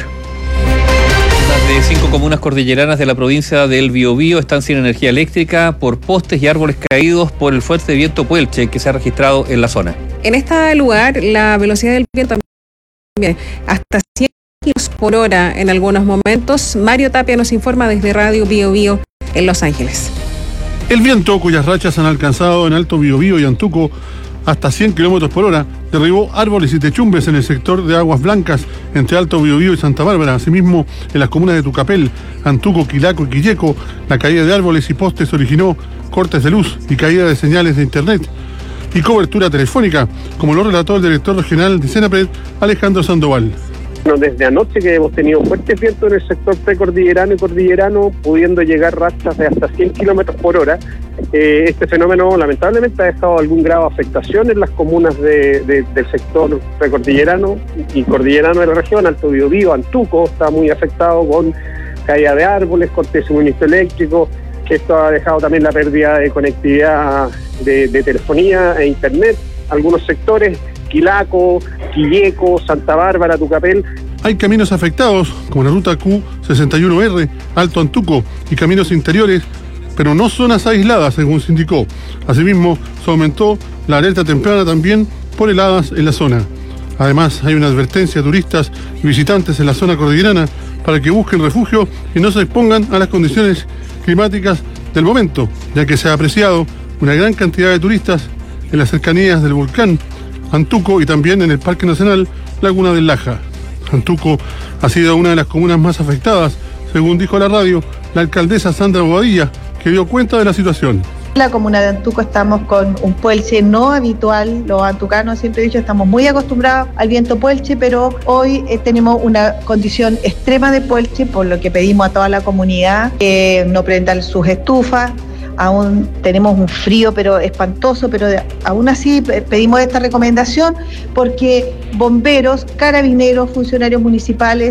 Más de cinco comunas cordilleranas de la provincia del Biobío están sin energía eléctrica por postes y árboles caídos por el fuerte viento Puelche que se ha registrado en la zona. En este lugar, la velocidad del viento también hasta cien kilómetros por hora en algunos momentos. Mario Tapia nos informa desde Radio Bio Bio en Los Ángeles. El viento, cuyas rachas han alcanzado en Alto Biobío y Antuco hasta cien kilómetros por hora, derribó árboles y techumbres en el sector de Aguas Blancas, entre Alto Biobío y Santa Bárbara. Asimismo, en las comunas de Tucapel, Antuco, Quilaco y Quilleco, la caída de árboles y postes originó cortes de luz y caída de señales de internet y cobertura telefónica, como lo relató el director regional de SENAPRED, Alejandro Sandoval. Bueno, desde anoche que hemos tenido fuertes vientos en el sector precordillerano y cordillerano, pudiendo llegar rachas de hasta cien kilómetros por hora. Eh, este fenómeno lamentablemente ha dejado algún grado de afectación en las comunas de, de, del sector precordillerano y cordillerano de la región. Alto Biobío, Antuco está muy afectado con caída de árboles, corte de suministro eléctrico. Esto ha dejado también la pérdida de conectividad de, de telefonía e internet. Algunos sectores, Quilaco, Quilleco, Santa Bárbara, Tucapel. Hay caminos afectados, como la ruta Q sesenta y uno R, Alto Antuco, y caminos interiores, pero no zonas aisladas, según se indicó. Asimismo, se aumentó la alerta temprana también por heladas en la zona. Además, hay una advertencia a turistas y visitantes en la zona cordillerana para que busquen refugio y no se expongan a las condiciones climáticas del momento, ya que se ha apreciado una gran cantidad de turistas en las cercanías del volcán Antuco y también en el Parque Nacional Laguna del Laja. Antuco ha sido una de las comunas más afectadas, según dijo a la radio la alcaldesa Sandra Bobadilla, que dio cuenta de la situación. En la comuna de Antuco estamos con un puelche no habitual. Los antucanos, siempre he dicho, estamos muy acostumbrados al viento puelche, pero hoy eh, tenemos una condición extrema de puelche, por lo que pedimos a toda la comunidad que no prendan sus estufas. Aún tenemos un frío pero espantoso, pero de, aún así pedimos esta recomendación porque bomberos, carabineros, funcionarios municipales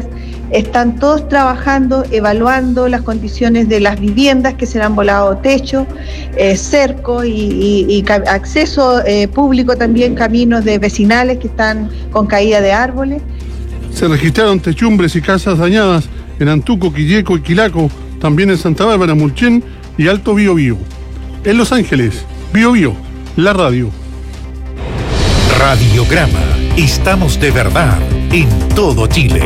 están todos trabajando, evaluando las condiciones de las viviendas que serán volado techo, eh, cercos y, y, y ca- acceso eh, público también, caminos de vecinales que están con caída de árboles. Se registraron techumbres y casas dañadas en Antuco, Quilleco y Quilaco, también en Santa Bárbara, Mulchen y Alto Biobío. En Los Ángeles, Biobío, la radio. Radiograma. Estamos de verdad en todo Chile.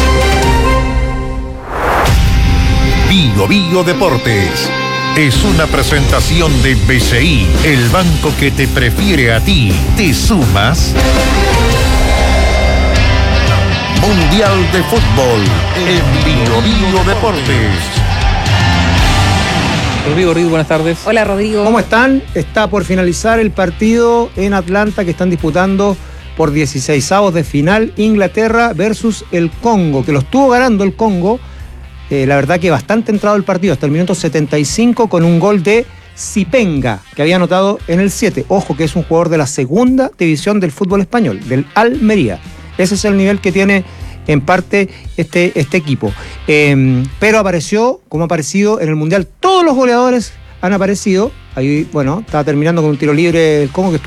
Bio Bio Deportes. Es una presentación de B C I, el banco que te prefiere a ti. ¿Te sumas? Mundial de Fútbol en Bio Bio Deportes. Rodrigo, Rodrigo, buenas tardes. Hola, Rodrigo. ¿Cómo están? Está por finalizar el partido en Atlanta que están disputando por dieciseisavos de final Inglaterra versus el Congo, que lo estuvo ganando el Congo. Eh, la verdad que bastante entrado el partido, hasta el minuto setenta y cinco con un gol de Zipenga, que había anotado en el siete. Ojo que es un jugador de la segunda división del fútbol español, del Almería. Ese es el nivel que tiene en parte este, este equipo. Eh, pero apareció, como ha aparecido en el Mundial, todos los goleadores han aparecido. Ahí, bueno, estaba terminando con un tiro libre el Congo que estuvo